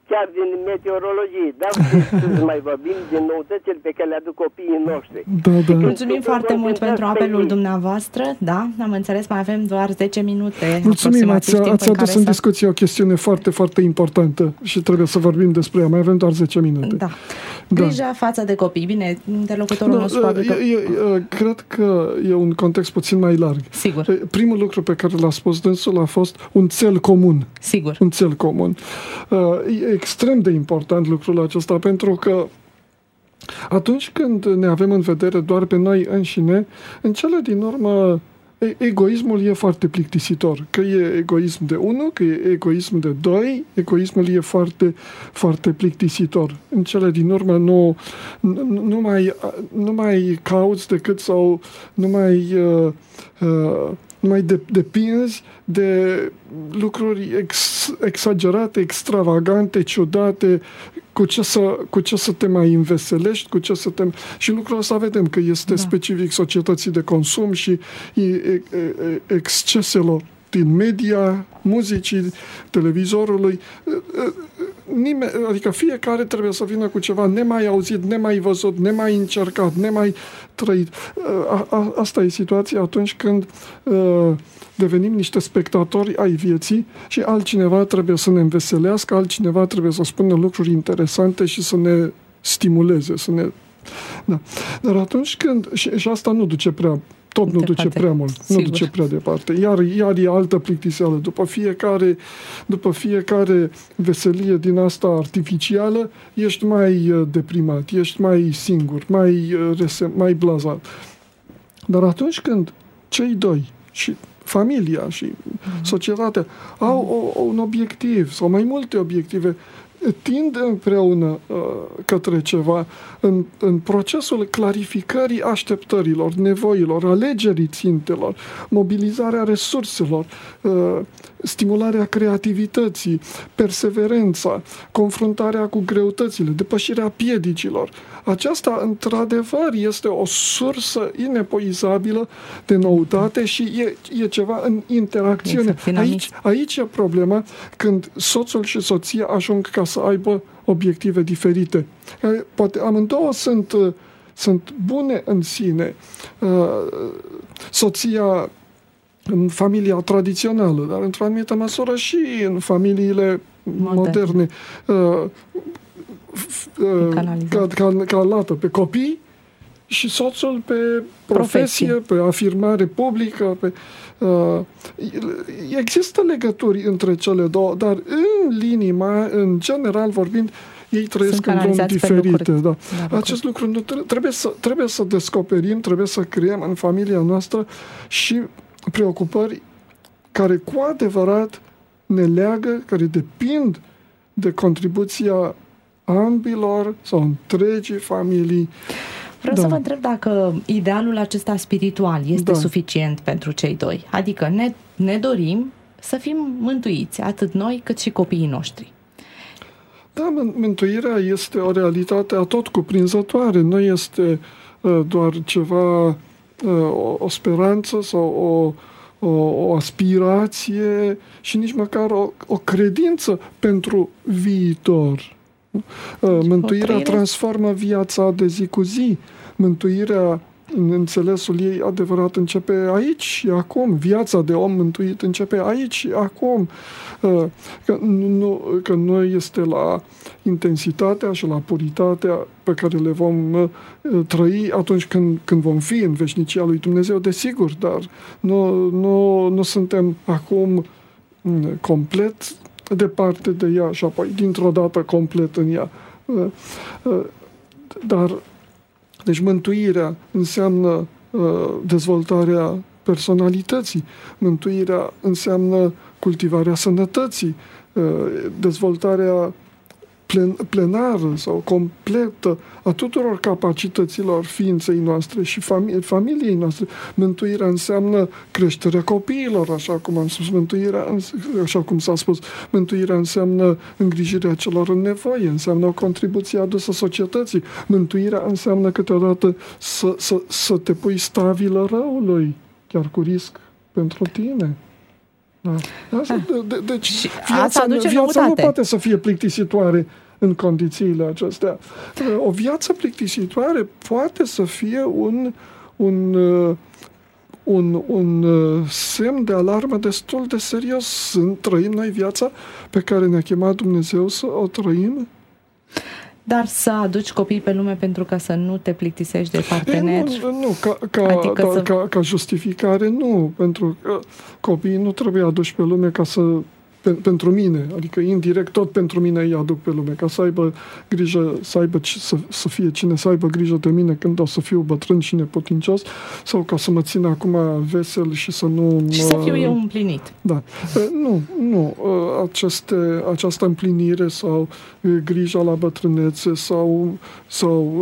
chiar din meteorologie. Dar să mai vorbim din noutățile pe care le aduc copiii noștri. Da, da. Mulțumim foarte mult pentru apelul dumneavoastră. Da, am înțeles, mai avem doar zece minute. Mulțumim, ați, ați adus în discuție o chestiune foarte, foarte importantă și trebuie să vorbim despre ea. Mai avem doar zece minute. Da. Grija da. față de copii. Bine, interlocutorul da, nostru e, e, cred că e un context puțin mai larg. Sigur. Primul lucru pe care l-a spus dânsul a fost un țel comun. Sigur. Un țel comun. E extrem de important lucrul acesta, pentru că atunci când ne avem în vedere doar pe noi înșine, în cele din urmă egoismul e foarte plictisitor. Că e egoism de unu, că e egoism de doi, egoismul e foarte, foarte plictisitor. În cele din urmă nu, nu, nu, mai, nu mai cauți decât sau nu mai, uh, uh, nu mai de, depinzi de lucruri ex, exagerate, extravagante, ciudate, cu ce, să, cu ce să te mai înveselești, cu ce să te... Și lucrul ăsta vedem că este da. specific societății de consum și exceselor din media, muzicii, televizorului. Nimeni, adică fiecare trebuie să vină cu ceva nemai auzit, nemai văzut, nemai încercat, nemai trăit. A, a, asta e situația atunci când uh, devenim niște spectatori ai vieții și altcineva trebuie să ne înveselească, altcineva trebuie să spună lucruri interesante și să ne stimuleze, să ne... Da. Dar atunci când... Și, și asta nu duce prea... Tot nu duce prea mult, Sigur. nu duce prea departe. Iar, iar e altă plictiseală. După fiecare, după fiecare veselie din asta artificială, ești mai deprimat, ești mai singur, mai, rese, mai blazat. Dar atunci când cei doi, și familia și mm-hmm. societatea, au o, un obiectiv sau mai multe obiective, tind împreună uh, către ceva în, în procesul clarificării așteptărilor, nevoilor, alegerii țintelor, mobilizarea resurselor, uh, stimularea creativității, perseverența, confruntarea cu greutățile, depășirea piedicilor. Aceasta, într-adevăr, este o sursă inepuizabilă de noutate și e, e ceva în interacțiune. Exact, aici, aici e problema când soțul și soția ajung ca să aibă obiective diferite. Poate amândouă sunt, sunt bune în sine. Soția în familia tradițională, dar într-o anumită măsură și în familiile moderne, moderne ca, ca, ca lată pe copii și soțul pe profesie, profesie. pe afirmare publică. Pe, uh, există legături între cele două, dar în linii mai, în general vorbind, ei trăiesc în lume diferite. Da. Da, Acest lucru nu trebuie să, trebuie să descoperim, trebuie să creăm în familia noastră și preocupări care cu adevărat ne leagă, care depind de contribuția ambilor sau întregii familii. Vreau da. să vă întreb dacă idealul acesta spiritual este da. suficient pentru cei doi. Adică ne, ne dorim să fim mântuiți, atât noi cât și copiii noștri. Da, mântuirea este o realitate atot cuprinzătoare. Nu este uh, doar ceva, uh, o, o speranță sau o, o, o aspirație și nici măcar o, o credință pentru viitor. Mântuirea transformă viața de zi cu zi. Mântuirea, în înțelesul ei adevărat, începe aici și acum. Viața de om mântuit începe aici și acum. Că nu, că nu este la intensitatea și la puritatea pe care le vom trăi atunci când, când vom fi în veșnicia lui Dumnezeu, desigur, dar nu, nu, nu suntem acum complet departe de ea și apoi dintr-o dată complet în ea. Dar, deci mântuirea înseamnă dezvoltarea personalității, mântuirea înseamnă cultivarea sănătății, dezvoltarea plen, plenară sau completă a tuturor capacităților ființei noastre și fami- familiei noastre. Mântuirea înseamnă creșterea copiilor, așa cum am spus, mântuirea, așa cum s-a spus, mântuirea înseamnă îngrijirea celor în nevoie, înseamnă o contribuție adusă societății. Mântuirea înseamnă câteodată să, să, să te pui stabilă răului, chiar cu risc pentru tine. Da. Asta, de, de, deci Și viața, asta aduce viața nu noutate. poate să fie plictisitoare în condițiile acestea. O viață plictisitoare poate să fie un, un, un, un semn de alarmă destul de serios. Sunt, trăim noi viața pe care ne-a chemat Dumnezeu să o trăim? Dar să aduci copii pe lume pentru ca să nu te plictisești de partener? E, nu, nu, ca, ca, Adică da, să- ca, ca justificare nu, pentru că copiii nu trebuie aduși pe lume ca să pe, pentru mine, adică indirect tot pentru mine îi aduc pe lume, ca să aibă grijă, să, aibă, să, să fie cine să aibă grijă de mine când o să fiu bătrân și neputincios, sau ca să mă țin acum vesel și să nu Și mă... să fiu eu împlinit. Da. Nu, nu. Aceste, această împlinire sau grija la bătrânețe sau, sau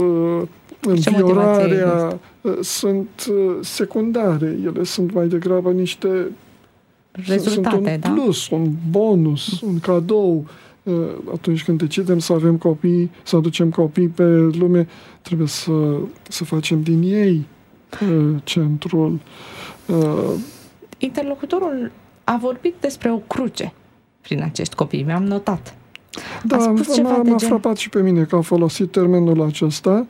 înviorarea sunt secundare. Ele sunt mai degrabă niște Rezultate, sunt un da? plus, un bonus, un cadou. Atunci când decidem să avem copii, să aducem copii pe lume, trebuie să, să facem din ei centrul. Interlocutorul a vorbit despre o cruce prin acești copii, mi-am notat. Da, A spus m-a, ceva m-a de gen- frapat și pe mine că a folosit termenul acesta.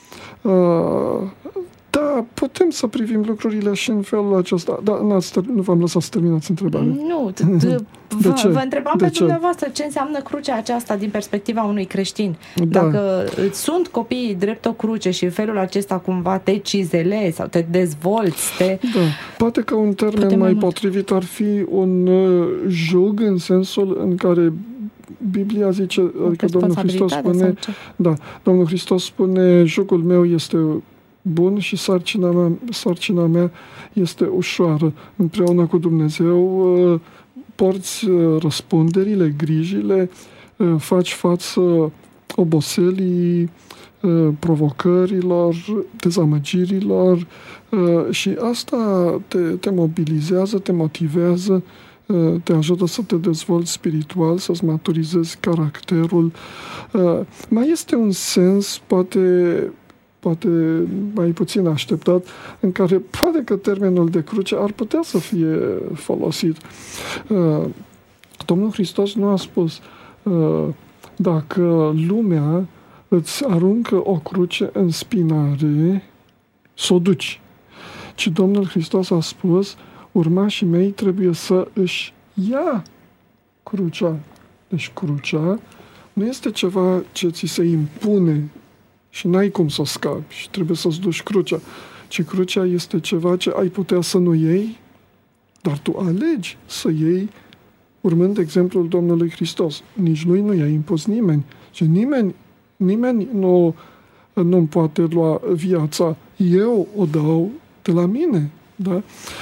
Uh, da, putem să privim lucrurile și în felul acesta. Da, n-ați ter- nu v-am lăsat să terminați întrebarea. Nu, d- d- vă, ce? vă întrebam De pe ce? dumneavoastră ce înseamnă crucea aceasta din perspectiva unui creștin. Da. Dacă îți sunt copiii drept o cruce și în felul acesta cumva te cizelezi sau te dezvolți, te... Da, poate că un termen Poate mai mai mult. potrivit ar fi un uh, jug, în sensul în care Biblia zice, adică Domnul Hristos spune, sau ce? da, Domnul Hristos spune, jugul meu este bun și sarcina mea, sarcina mea este ușoară. Împreună cu Dumnezeu uh, porți uh, răspunderile, grijile, uh, faci față oboselii, uh, provocărilor, dezamăgirilor uh, și asta te, te mobilizează, te motivează, uh, te ajută să te dezvolți spiritual, să-ți maturizezi caracterul. Uh, mai este un sens, poate poate mai puțin așteptat, în care poate că termenul de cruce ar putea să fie folosit. Uh, Domnul Hristos nu a spus uh, dacă lumea îți aruncă o cruce în spinare, să o duci. Ci Domnul Hristos a spus, urmașii mei trebuie să își ia crucea. Deci crucea nu este ceva ce ți se impune și n-ai cum să o scapi și trebuie să-ți duci crucea. Ci crucea este ceva ce ai putea să nu iei, dar tu alegi să iei urmând exemplul Domnului Hristos. Nici lui nu i-a impus nimeni. Și nimeni, nimeni nu, nu-mi poate lua viața. Eu o dau de la mine. Da?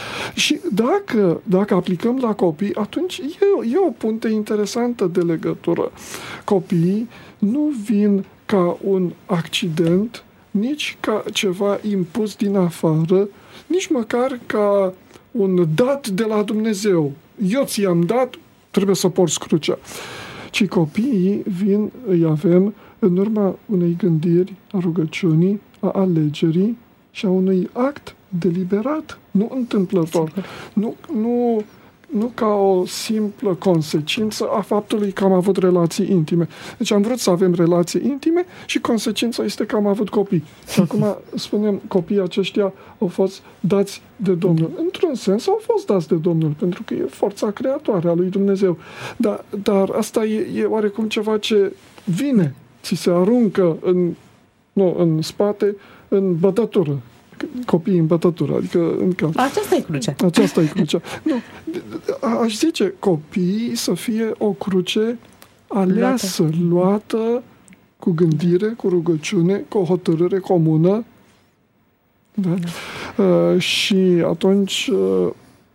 Și dacă, dacă aplicăm la copii, atunci e, e o punte interesantă de legătură. Copiii nu vin ca un accident, nici ca ceva impus din afară, nici măcar ca un dat de la Dumnezeu. Eu ți-am dat, trebuie să porți crucea. Ci copiii vin, îi avem în urma unei gândiri, a rugăciunii, a alegerii și a unui act deliberat, nu întâmplător. Nu, nu, nu ca o simplă consecință a faptului că am avut relații intime. Deci am vrut să avem relații intime și consecința este că am avut copii. Și acum spunem, copiii aceștia au fost dați de Domnul. Într-un sens au fost dați de Domnul, pentru că e forța creatoare a lui Dumnezeu. Dar, dar asta e, e oarecum ceva ce vine, ți se aruncă în, nu, în spate, în bătătură. Copiii în bătătură, adică în cap. Aceasta e crucea. Aceasta e crucea. Nu, aș zice copiii să fie o cruce aleasă, luată, luată cu gândire, cu rugăciune, cu o hotărâre comună. Da? Da. Uh, și atunci uh,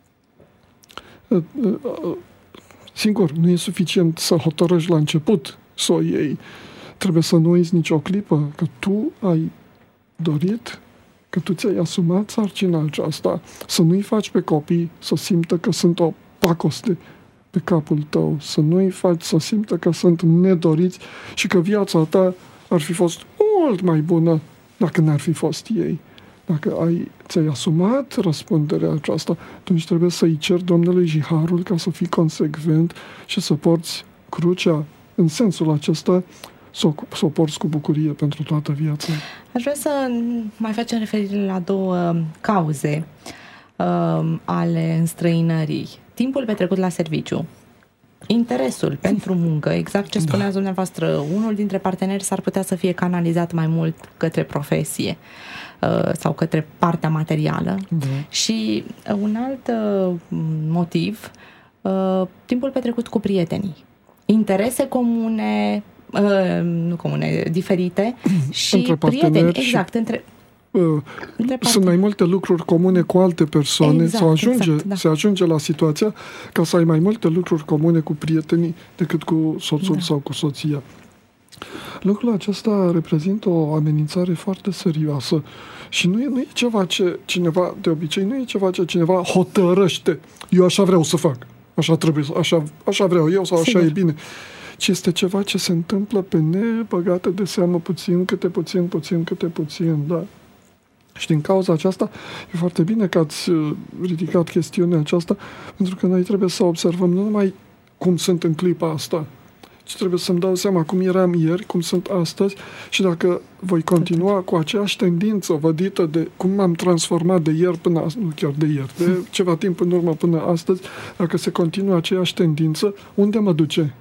uh, uh, singur, nu e suficient să hotărăști la început să o iei. Trebuie să nu uiți nicio clipă că tu ai dorit, că tu ți-ai asumat sarcina aceasta, să nu-i faci pe copii să simtă că sunt o pacoste pe capul tău, să nu-i faci să simtă că sunt nedoriți și că viața ta ar fi fost mult mai bună dacă n-ar fi fost ei. Dacă ai, ți-ai asumat răspunderea aceasta, atunci trebuie să-i ceri Domnului jiharul ca să fii consecvent și să porți crucea în sensul acesta, să o, să o porți cu bucurie pentru toată viața. Aș vrea să mai facem referire la două cauze uh, ale înstrăinării. Timpul petrecut la serviciu, interesul pentru muncă, exact ce spuneați da. dumneavoastră, unul dintre parteneri s-ar putea să fie canalizat mai mult către profesie uh, sau către partea materială. Da. Și un alt uh, motiv, uh, timpul petrecut cu prietenii. Interese comune, uh, nu comune, diferite și între prieteni, exact, și... între Sunt mai multe lucruri comune cu alte persoane, exact, sau ajunge, exact, da. se ajunge la situația ca să ai mai multe lucruri comune cu prietenii decât cu soțul da. sau cu soția. Lucrul acesta reprezintă o amenințare foarte serioasă și nu e, nu e ceva ce cineva, de obicei, nu e ceva ce cineva hotărăște. Eu așa vreau să fac, așa trebuie, așa, așa vreau eu sau așa Sigur. e bine. Ci este ceva ce se întâmplă pe nebăgate de seamă, puțin câte puțin, puțin câte puțin, da. Și din cauza aceasta e foarte bine că ați ridicat chestiunea aceasta, pentru că noi trebuie să observăm nu numai cum sunt în clipa asta, ci trebuie să-mi dau seama cum eram ieri, cum sunt astăzi și dacă voi continua cu aceeași tendință vădită de cum m-am transformat de ieri până astăzi, nu chiar de ieri, de ceva timp în urmă până astăzi, dacă se continuă aceeași tendință, unde mă duce?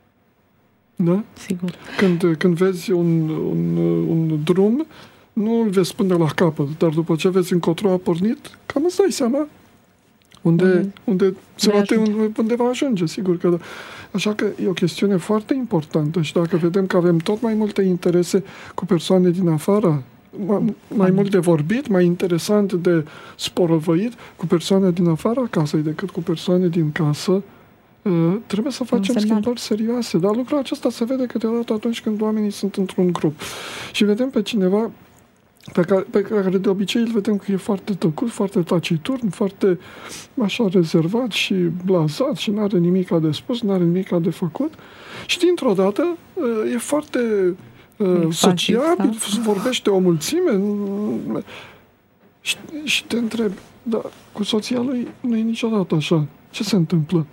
Da? Sigur. Când, când vezi un, un, un drum, nu îl vezi până la capăt, dar după ce vezi încotro a pornit, cam îți dai seama unde, mm. unde, se va te, unde va ajunge, sigur că da. Așa că e o chestiune foarte importantă și dacă vedem că avem tot mai multe interese cu persoane din afară, mai, mai mult de vorbit, mai interesant de sporovăit cu persoane din afara casei decât cu persoane din casă, Uh, trebuie să facem schimbări serioase, dar lucrul acesta se vede câteodată atunci când oamenii sunt într-un grup și vedem pe cineva pe care, pe care de obicei îl vedem că e foarte tăcut, foarte taciturn, foarte așa rezervat și blazat și n-are nimica de spus, n-are nimica de făcut și dintr-o dată uh, e foarte uh, sociabil, da? Vorbește o mulțime și, și te întreb, dar cu soția lui nu e niciodată așa. Ce se întâmplă?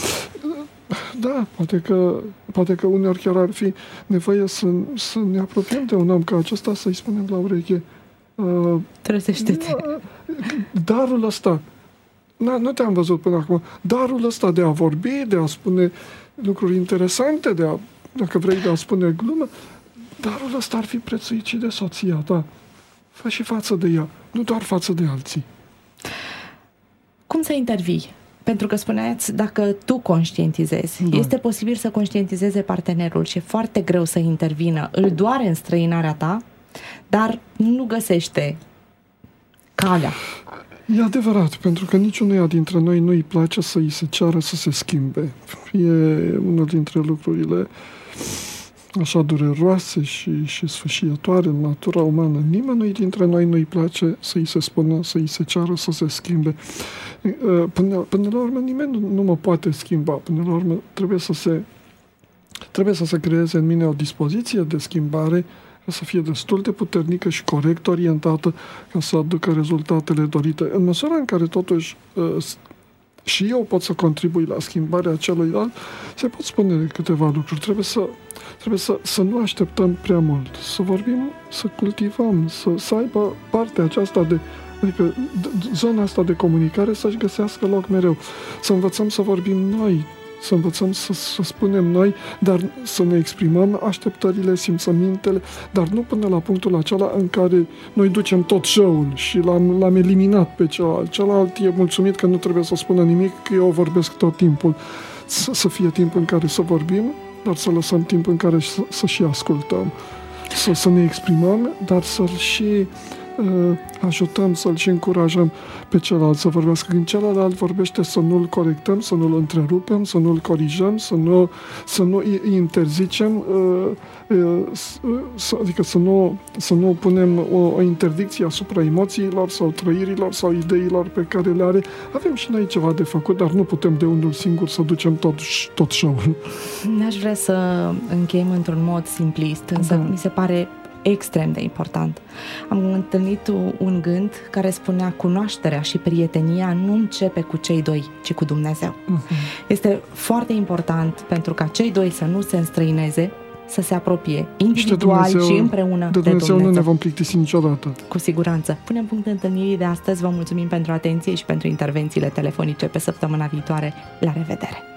Da, poate că, poate că uneori chiar ar fi nevoie să, să ne apropiem de un om ca acesta, să-i spunem la ureche uh, trezește-te. Darul ăsta, na, nu te-am văzut până acum, darul ăsta de a vorbi, de a spune lucruri interesante, de a, dacă vrei, de a spune glumă, darul ăsta ar fi prețuit și de soția ta. Fă și față de ea, nu doar față de alții. Cum să intervii? Pentru că spuneați, dacă tu conștientizezi, da. este posibil să conștientizeze partenerul și e foarte greu să intervină. Îl doare înstrăinarea ta, dar nu găsește calea. E adevărat, pentru că niciunuia dintre noi nu îi place să îi se ceară să se schimbe. E unul dintre lucrurile așa dureroase și, și sfâșietoare în natura umană. Nimănui dintre noi nu îi place să îi se spună, să îi se ceară să se schimbe. Până, până la urmă nimeni nu, nu mă poate schimba. Până la urmă trebuie să se trebuie să se creeze în mine o dispoziție de schimbare ca să fie destul de puternică și corect orientată ca să aducă rezultatele dorite. În măsura în care totuși și eu pot să contribui la schimbarea celuilalt, se pot spune câteva lucruri. Trebuie să, trebuie să, să nu așteptăm prea mult, să vorbim, să cultivăm, să, să aibă partea aceasta de, adică zona asta de comunicare să-și găsească loc mereu. Să învățăm să vorbim noi, să învățăm să, să spunem noi, dar să ne exprimăm așteptările, simțămintele, dar nu până la punctul acela în care noi ducem tot show-ul și l-am, l-am eliminat pe celălalt. Celălalt e mulțumit că nu trebuie să spună nimic, că eu vorbesc tot timpul. Să, să fie timp în care să vorbim, dar să lăsăm timp în care să, să și ascultăm. Să, să ne exprimăm, dar să-l și uh, ajutăm, să-l și încurajăm pe celălalt să vorbească. Când celălalt vorbește, să nu-l corectăm, să nu-l întrerupem, să nu-l corijăm, să nu, să nu îi interzicem, uh, uh, să, adică să nu, să nu punem o, o interdicție asupra emoțiilor sau trăirilor sau ideilor pe care le are. Avem și noi ceva de făcut, dar nu putem de unul singur să ducem tot, tot show-ul. N-aș vrea să încheiem într-un mod simplist, însă da. mi se pare extrem de important. Am întâlnit un gând care spunea: cunoașterea și prietenia nu începe cu cei doi, ci cu Dumnezeu. Uh-huh. Este foarte important pentru ca cei doi să nu se înstrăineze, să se apropie individual și, Dumnezeu, și împreună de Dumnezeu. De Dumnezeu nu ne vom plictisi niciodată. Cu siguranță. Punem punct întâlnirii de astăzi. Vă mulțumim pentru atenție și pentru intervențiile telefonice pe săptămâna viitoare. La revedere!